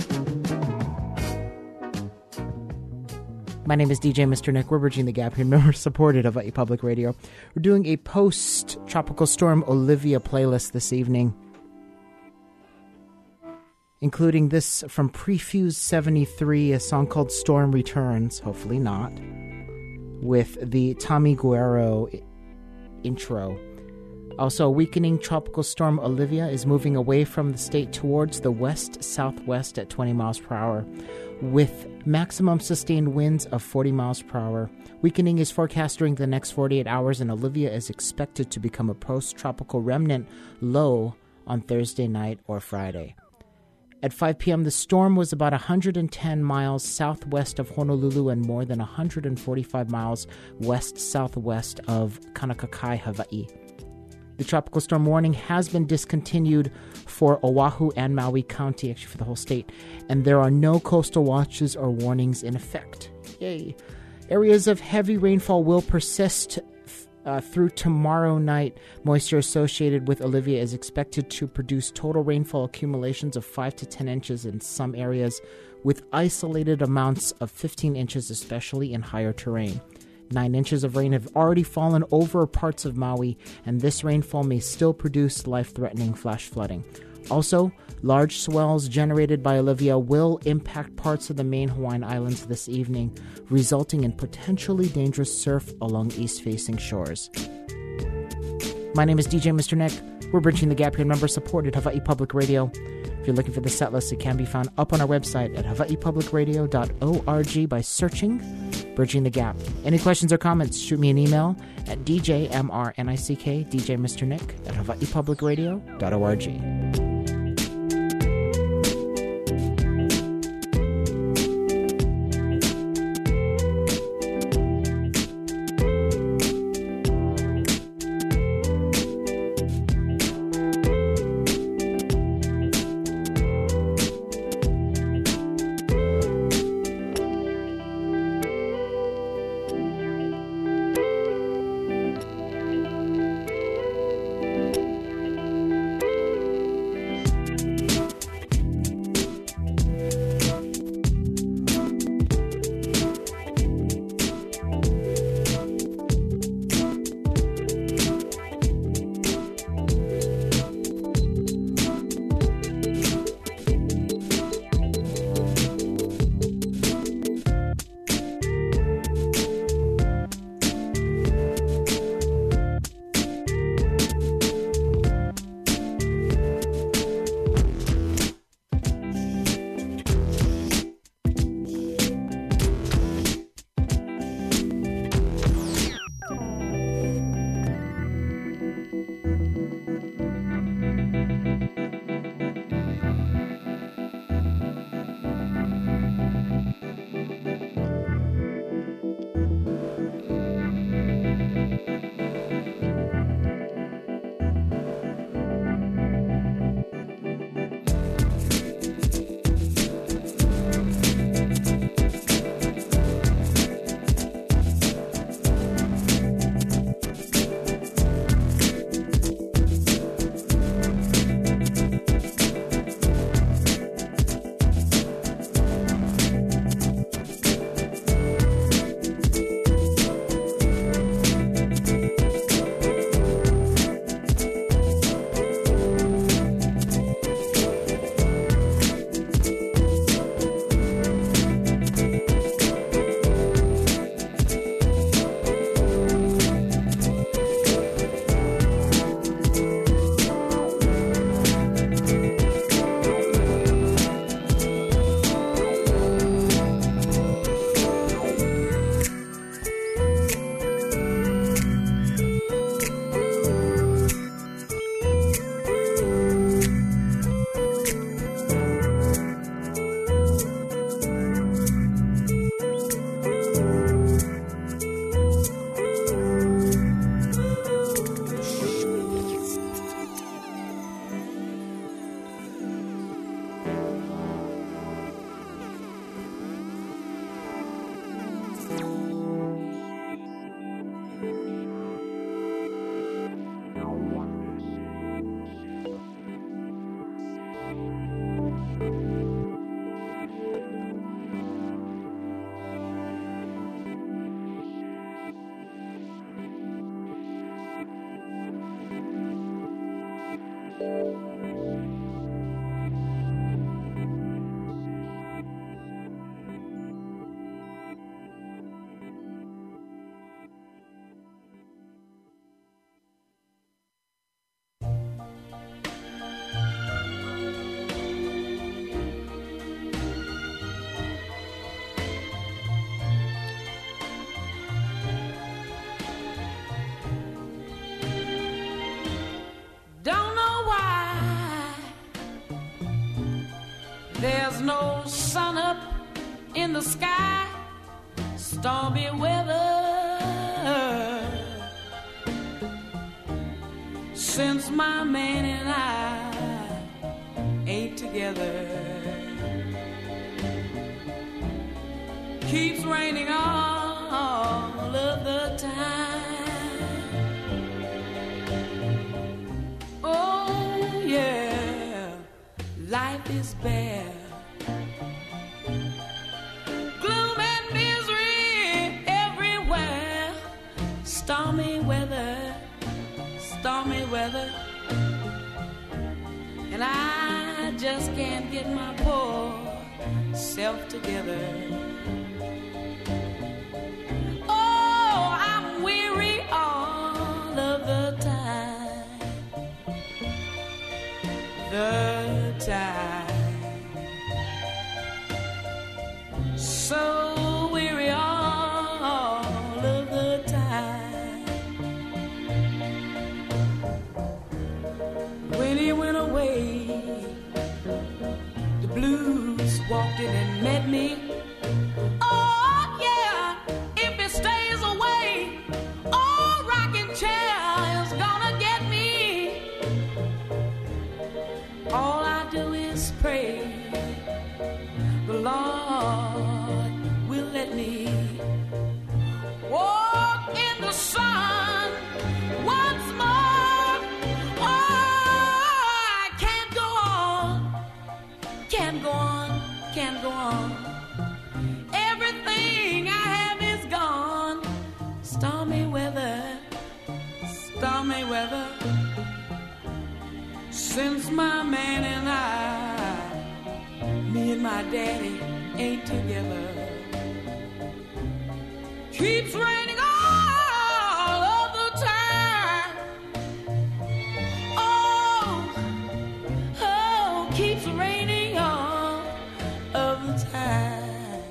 My name is D J Mister Nick. We're bridging the gap here. Member supported of Hawaii Public Radio. We're doing a post-Tropical Storm Olivia playlist this evening, including this from Prefuse seventy-three, a song called Storm Returns, hopefully not, with the Tommy Guerrero intro. Also, a weakening tropical storm Olivia is moving away from the state towards the west-southwest at twenty miles per hour, with maximum sustained winds of forty miles per hour. Weakening is forecast during the next forty-eight hours, and Olivia is expected to become a post-tropical remnant low on Thursday night or Friday. At five p.m., the storm was about one hundred ten miles southwest of Honolulu and more than one hundred forty-five miles west-southwest of Kaunakakai, Hawaii. The tropical storm warning has been discontinued for Oahu and Maui County, actually for the whole state, and there are no coastal watches or warnings in effect. Yay! Areas of heavy rainfall will persist Uh, through tomorrow night. Moisture associated with Olivia is expected to produce total rainfall accumulations of five to ten inches in some areas, with isolated amounts of fifteen inches, especially in higher terrain. Nine inches of rain have already fallen over parts of Maui, and this rainfall may still produce life-threatening flash flooding. Also, large swells generated by Olivia will impact parts of the main Hawaiian Islands this evening, resulting in potentially dangerous surf along east-facing shores. My name is D J Mister Nick. We're bridging the gap here, member-supported Hawaii Public Radio. If you're looking for the set list, it can be found up on our website at hawaii public radio dot org by searching Bridging the Gap. Any questions or comments, shoot me an email at d j m r nick, d j mister nick at hawaii public radio dot org. There's no sun up in the sky, stormy weather. Since my man and I ain't together, keeps raining all of the time. Oh yeah, life is bare. Gloom and misery everywhere. Stormy weather, stormy weather. And I just can't get my poor self together. Oh, I'm weary all of the time. The time. So weary all he went away, the blues walked in and met me. Oh yeah, if he stays away, old rocking chair is gonna get me. All I do is pray the Lord will let me walk in the sun once more. Oh, I can't go on, can't go on, can't go on. Everything I have is gone. Stormy weather, stormy weather. Since my man and I, me and my daddy ain't together. Keeps raining all of the time. Oh, oh, keeps raining all of the time.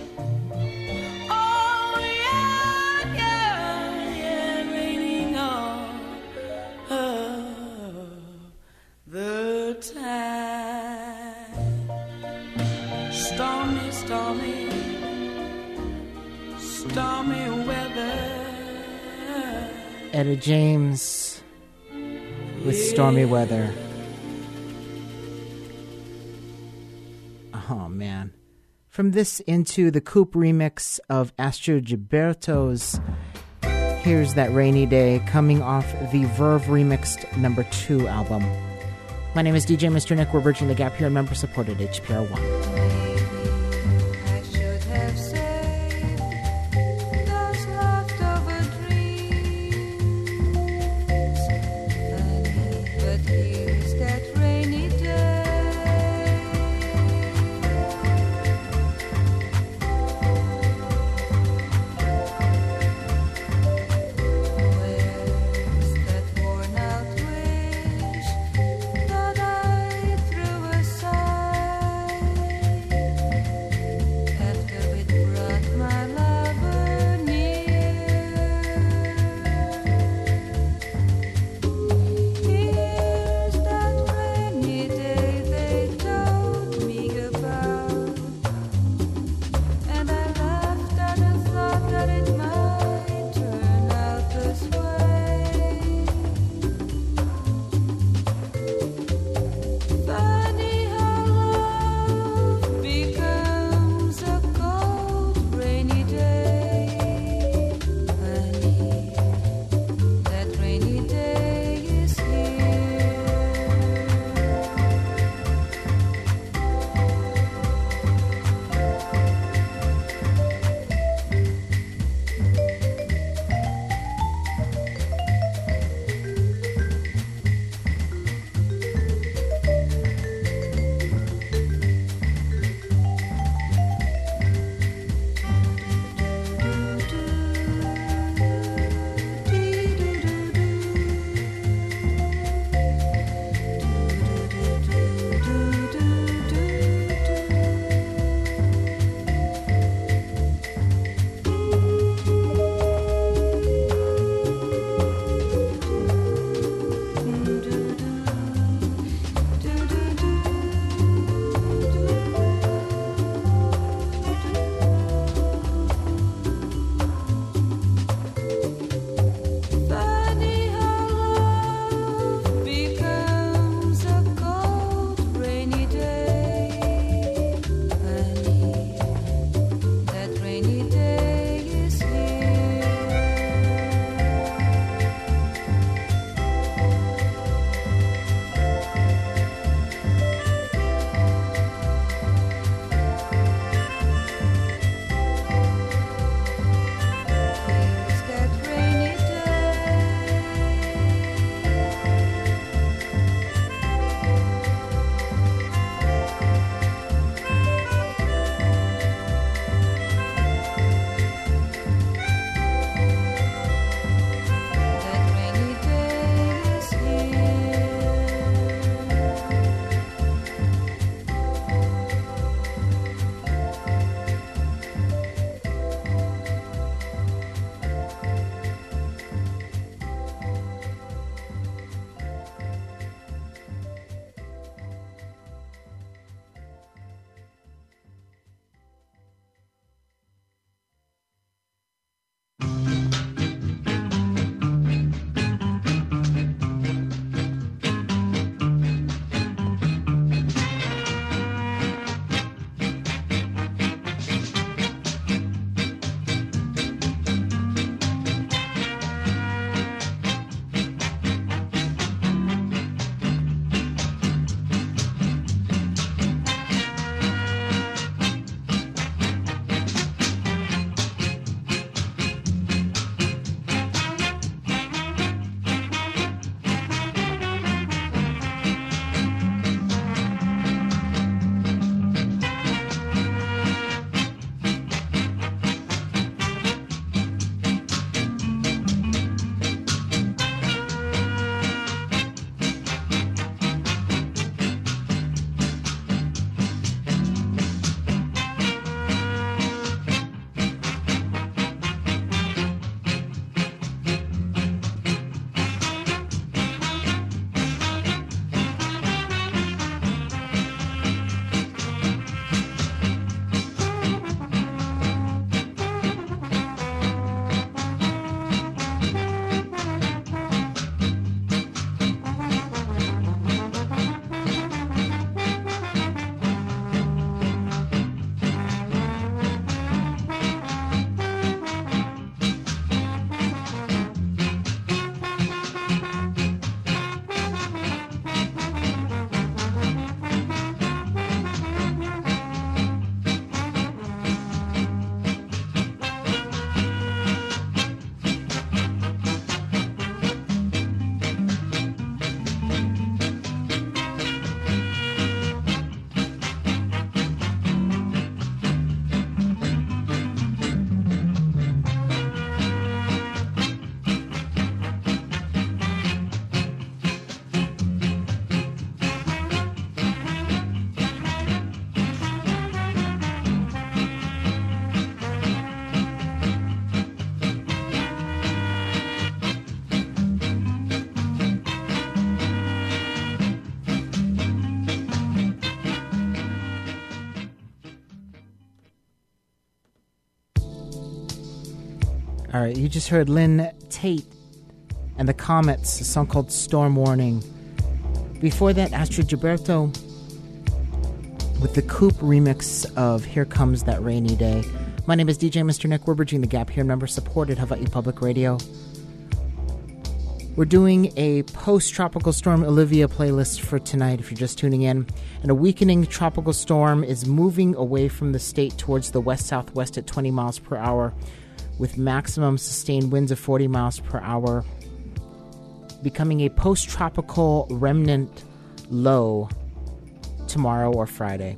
Oh, yeah, yeah, yeah, raining all of the time. Stormy, stormy, stormy weather. Etta James with Stormy Weather. Oh, man. From this into the Coop remix of Astro Gilberto's Here's That Rainy Day, coming off the Verve remixed number two album. My name is D J Mister Nick. We're bridging the gap here, member-supported H P R one. That I threw aside. All right, you just heard Lynn Tate and the Comets, a song called Storm Warning. Before that, Astrid Gilberto with the Coop remix of Here Comes That Rainy Day. My name is D J Mister Nick. We're bridging the gap here, member-supported Hawaii Public Radio. We're doing a post-Tropical Storm Olivia playlist for tonight, if you're just tuning in. And a weakening tropical storm is moving away from the state towards the west-southwest at twenty miles per hour, with maximum sustained winds of forty miles per hour, becoming a post-tropical remnant low tomorrow or Friday.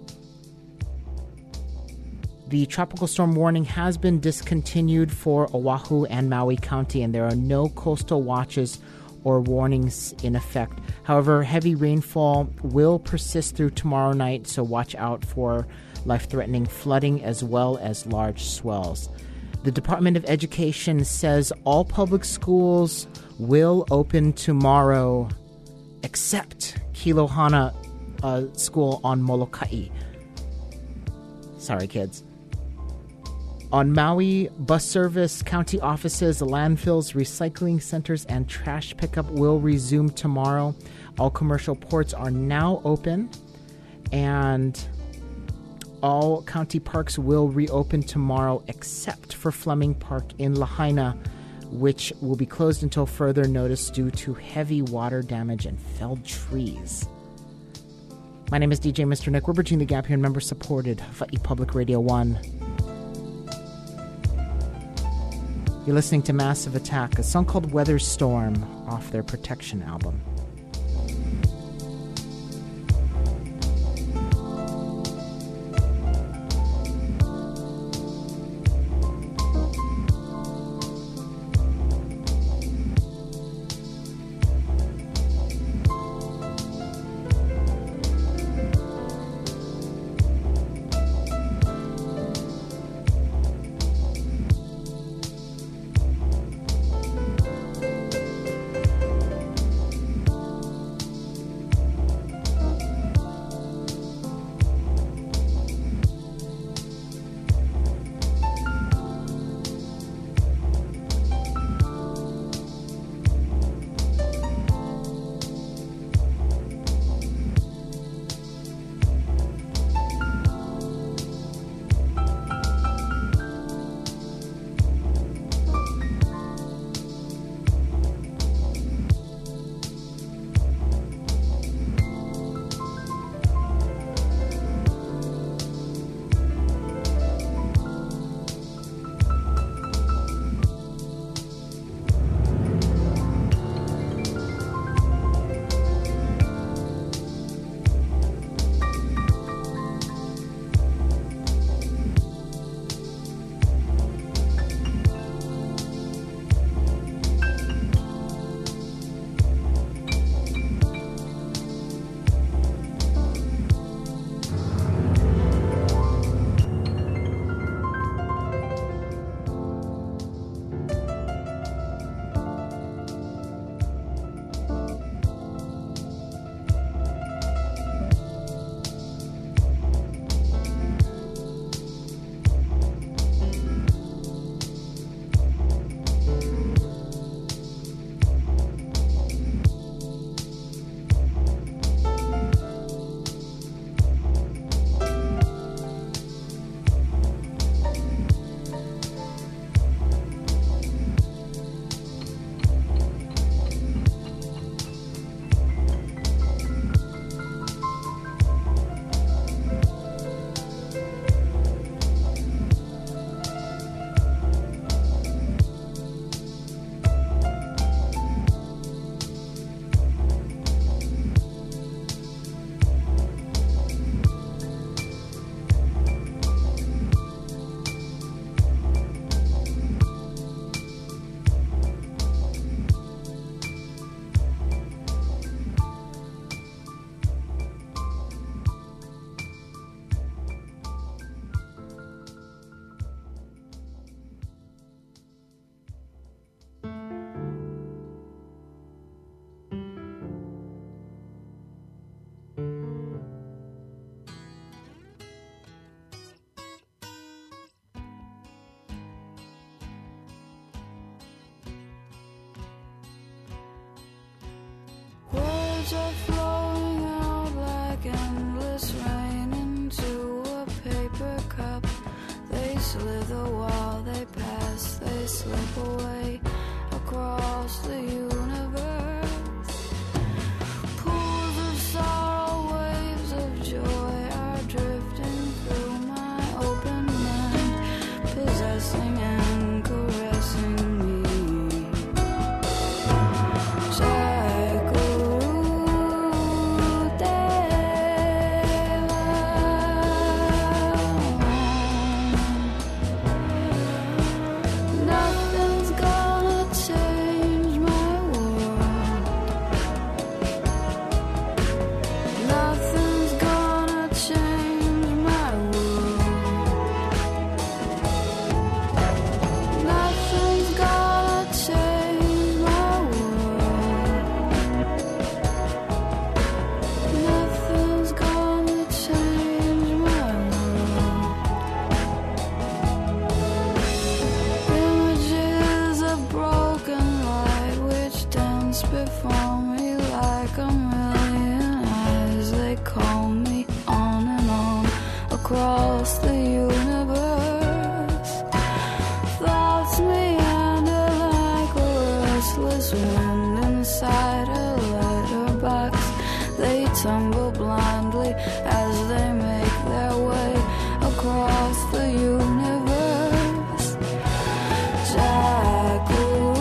The tropical storm warning has been discontinued for Oahu and Maui County, and there are no coastal watches or warnings in effect. However, heavy rainfall will persist through tomorrow night, so watch out for life-threatening flooding as well as large swells. The Department of Education says all public schools will open tomorrow except Kilohana uh, School on Molokai. Sorry, kids. On Maui, bus service, county offices, landfills, recycling centers, and trash pickup will resume tomorrow. All commercial ports are now open, and all county parks will reopen tomorrow except for Fleming Park in Lahaina, which will be closed until further notice due to heavy water damage and felled trees. My name is D J Mister Nick. We're bridging the gap here, member-supported Hawaii Public Radio one. You're listening to Massive Attack, a song called Weather Storm off their Protection album. slither while they pass, they slip away across the universe. Pools of sorrow, waves of joy are drifting through my open mind, possessing and caressing me. Nothing's gonna change my world. Nothing's gonna change my world. Nothing's gonna change my world. Nothing's gonna change my world. Images of broken light which dance before me like a million eyes. They call me on and on across the universe. Thoughts meander like a restless wind inside a letterbox. They tumble blindly as they make their way across the universe. Jack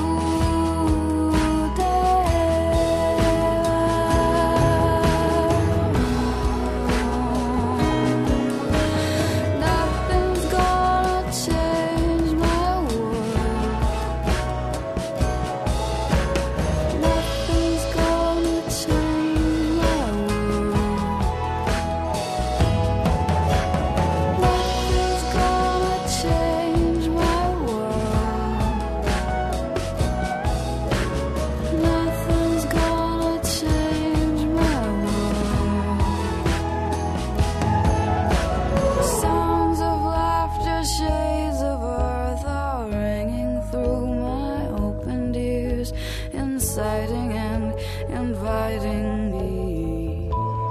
Nothing's gonna change my world. Nothing's gonna change my world. Nothing's gonna change my world. Nothing's gonna change my world. Sounds of laughter, shades of earth are ringing through my opened ears, inciting and inviting me.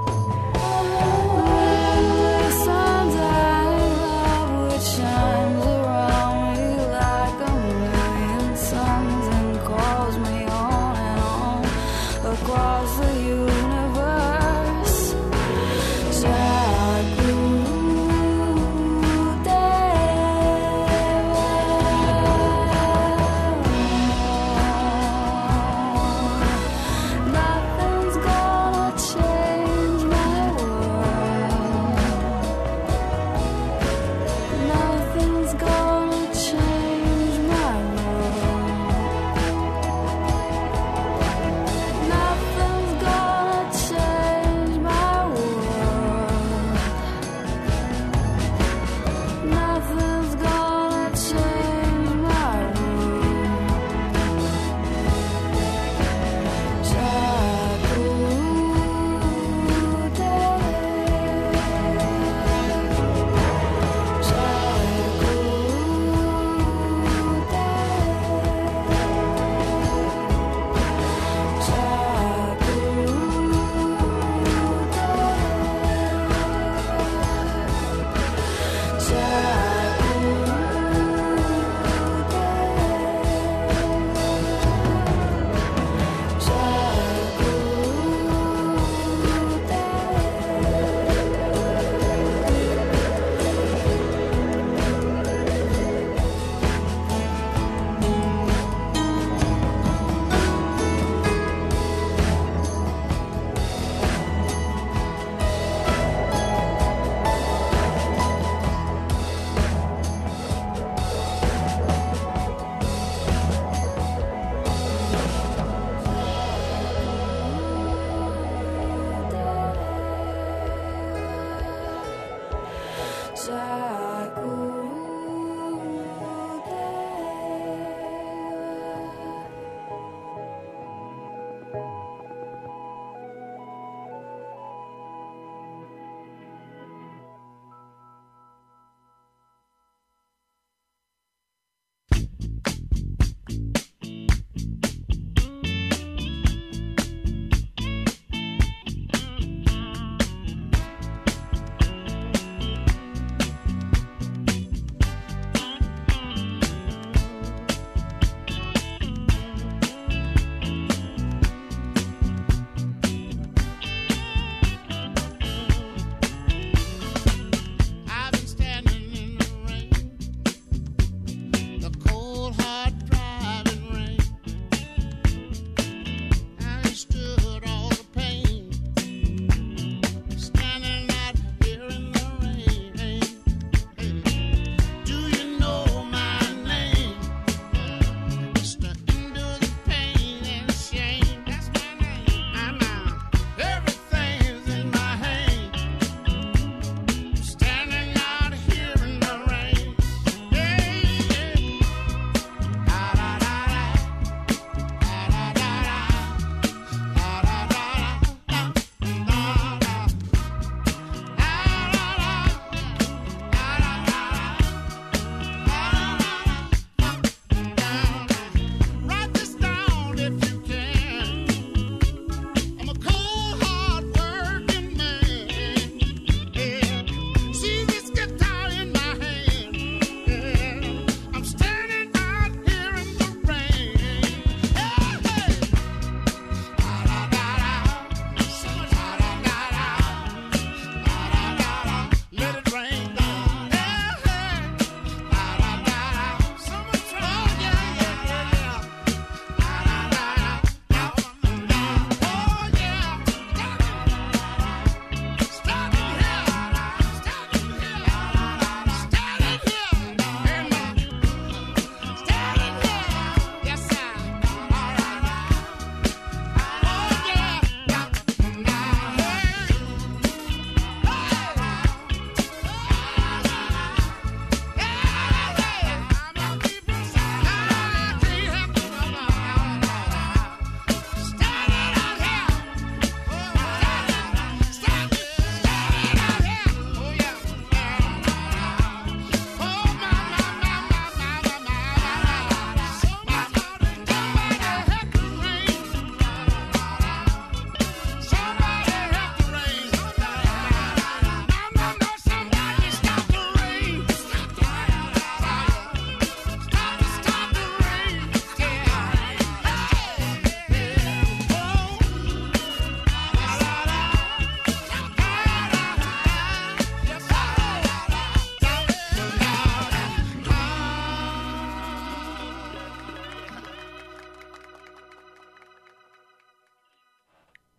Endless undying love which shines around me like a million suns and calls me on and on across the universe. Nothing's gonna change my world. Nothing's gonna change my world. Nothing's gonna change my world. Nothing's gonna change my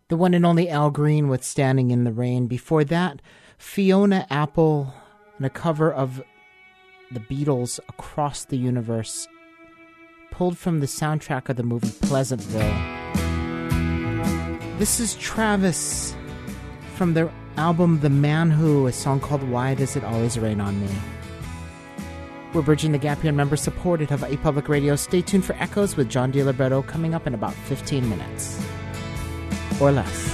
The one and only Al Green with Standing in the Rain. Before that, Fiona Apple and a cover of the Beatles' Across the Universe, pulled from the soundtrack of the movie Pleasantville. This is Travis from their album The Man Who, a song called Why Does It Always Rain on Me? We're bridging the gap here, member supported Hawaii Public Radio. Stay tuned for Echoes with John DiLiberto coming up in about fifteen minutes. Or less.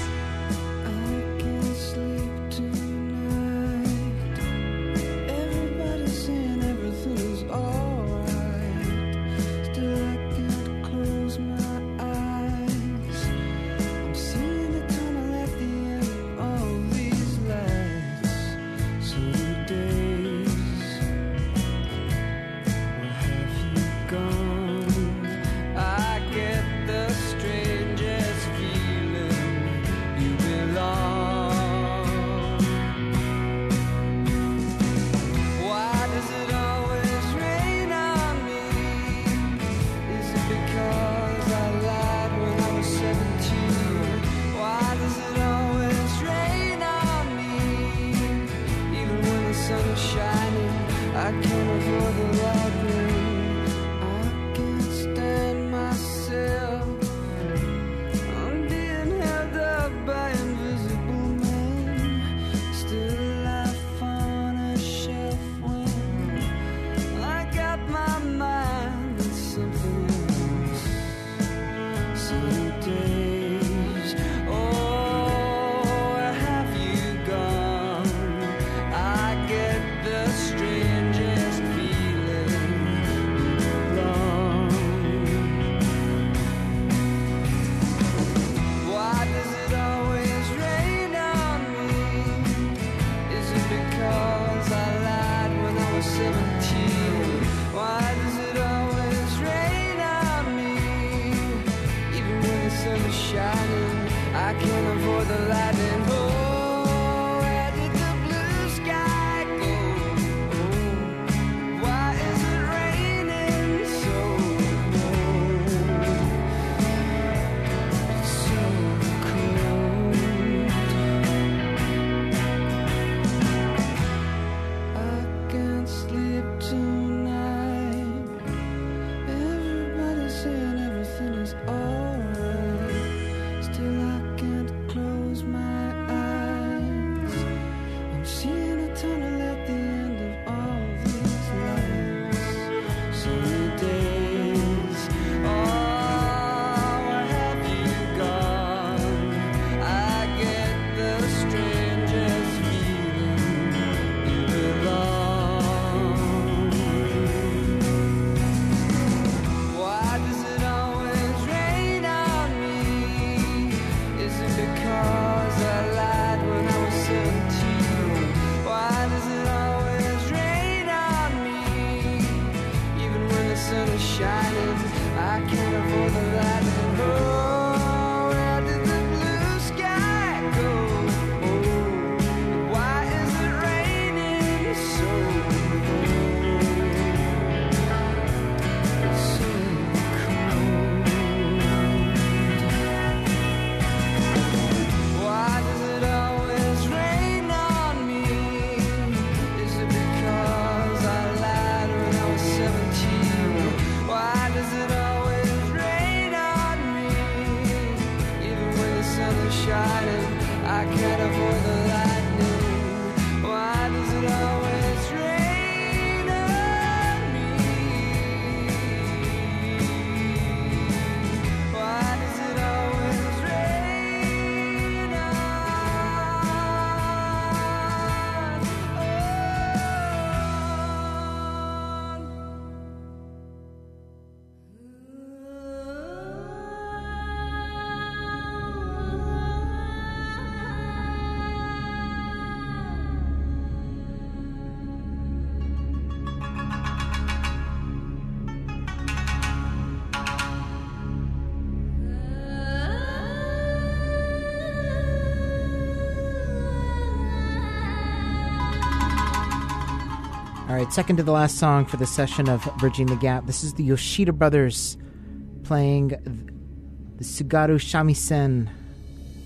All right, second to the last song for the session of Bridging the Gap. This is the Yoshida Brothers playing the Sugaru Shamisen,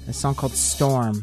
A song called Storm.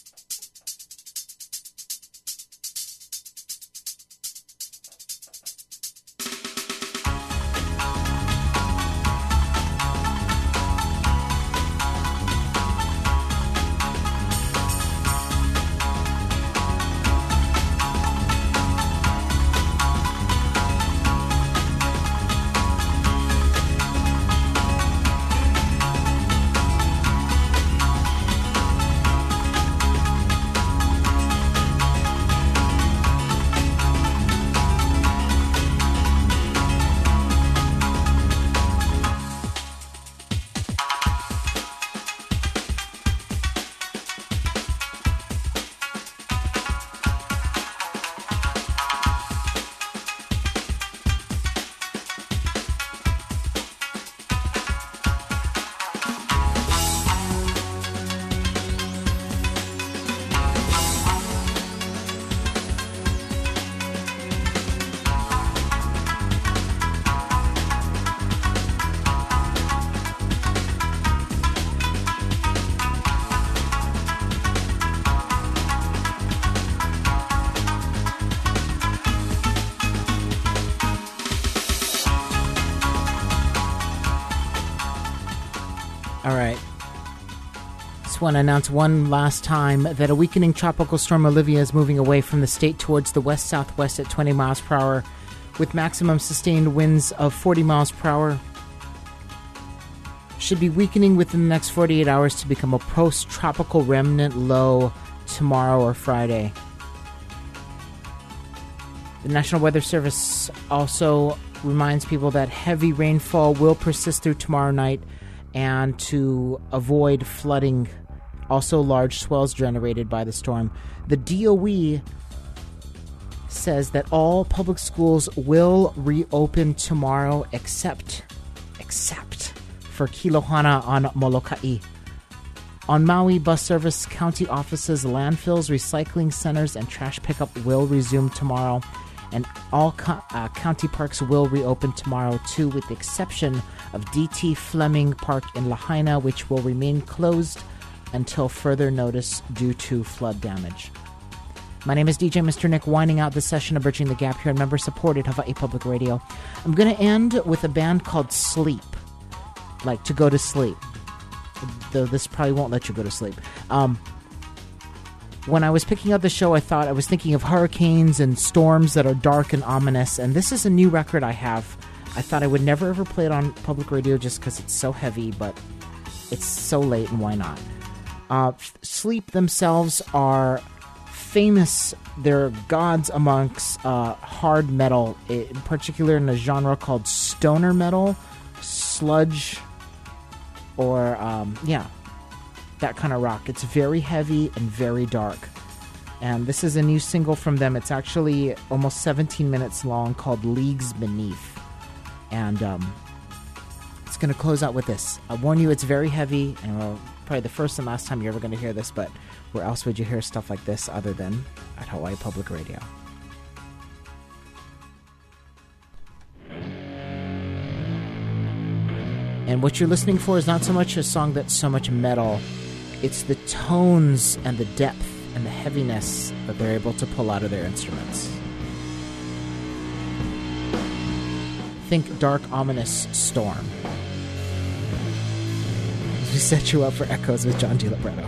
All right. Just want to announce one last time that a weakening tropical storm Olivia is moving away from the state towards the west-southwest at twenty miles per hour, with maximum sustained winds of forty miles per hour. Should be weakening within the next forty-eight hours to become a post-tropical remnant low tomorrow or Friday. The National Weather Service also reminds people that heavy rainfall will persist through tomorrow night, and to avoid flooding, also large swells generated by the storm. The D O E says that all public schools will reopen tomorrow except except for Kilohana on Molokai. On Maui, bus service, county offices, landfills, recycling centers, and trash pickup will resume tomorrow. And all co- uh, county parks will reopen tomorrow, too, with the exception of D T Fleming Park in Lahaina, which will remain closed until further notice due to flood damage. My name is D J Mister Nick, winding out this session of Bridging the Gap here on member-supported Hawaii Public Radio. I'm going to end with a band called Sleep, like to go to sleep, though this probably won't let you go to sleep. Um... When I was picking out the show, I thought I was thinking of hurricanes and storms that are dark and ominous, and this is a new record I have. I thought I would never ever play it on public radio just because it's so heavy, but it's so late, and why not? Uh, Sleep themselves are famous. They're gods amongst uh, hard metal, in particular in a genre called stoner metal, sludge, or, um, yeah. that kind of rock. It's very heavy and very dark. And this is a new single from them. It's actually almost seventeen minutes long, called Leagues Beneath. And um, it's going to close out with this. I warn you, it's very heavy, and well, probably the first and last time you're ever going to hear this, but where else would you hear stuff like this other than at Hawaii Public Radio? And what you're listening for is not so much a song that's so much metal. It's the tones and the depth and the heaviness that they're able to pull out of their instruments. Think dark, ominous storm. We set you up for Echoes with John G. Libretto.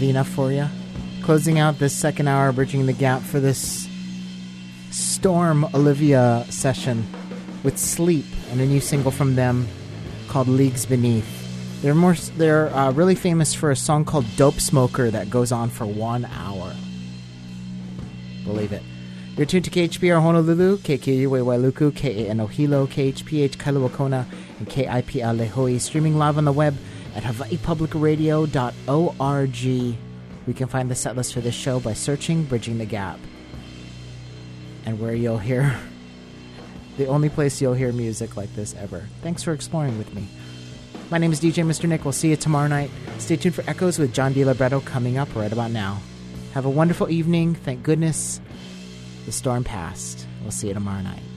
heavy enough for you? Closing out this second hour, bridging the gap for this Storm Olivia session with Sleep and a new single from them called Leagues Beneath. They're more they're uh, really famous for a song called Dope Smoker that goes on for one hour. Believe it. You're tuned to K H P R Honolulu, K K U A Wailuku, K A N O Hilo, K H P H Kailua Kona, and K I P L Lehoi, streaming live on the web at hawaii public radio dot org. We can find the setlist for this show by searching Bridging the Gap. And where you'll hear, the only place you'll hear music like this ever. Thanks for exploring with me. My name is D J Mister Nick. We'll see you tomorrow night. Stay tuned for Echoes with John DiLibretto coming up right about now. Have a wonderful evening. Thank goodness the storm passed. We'll see you tomorrow night.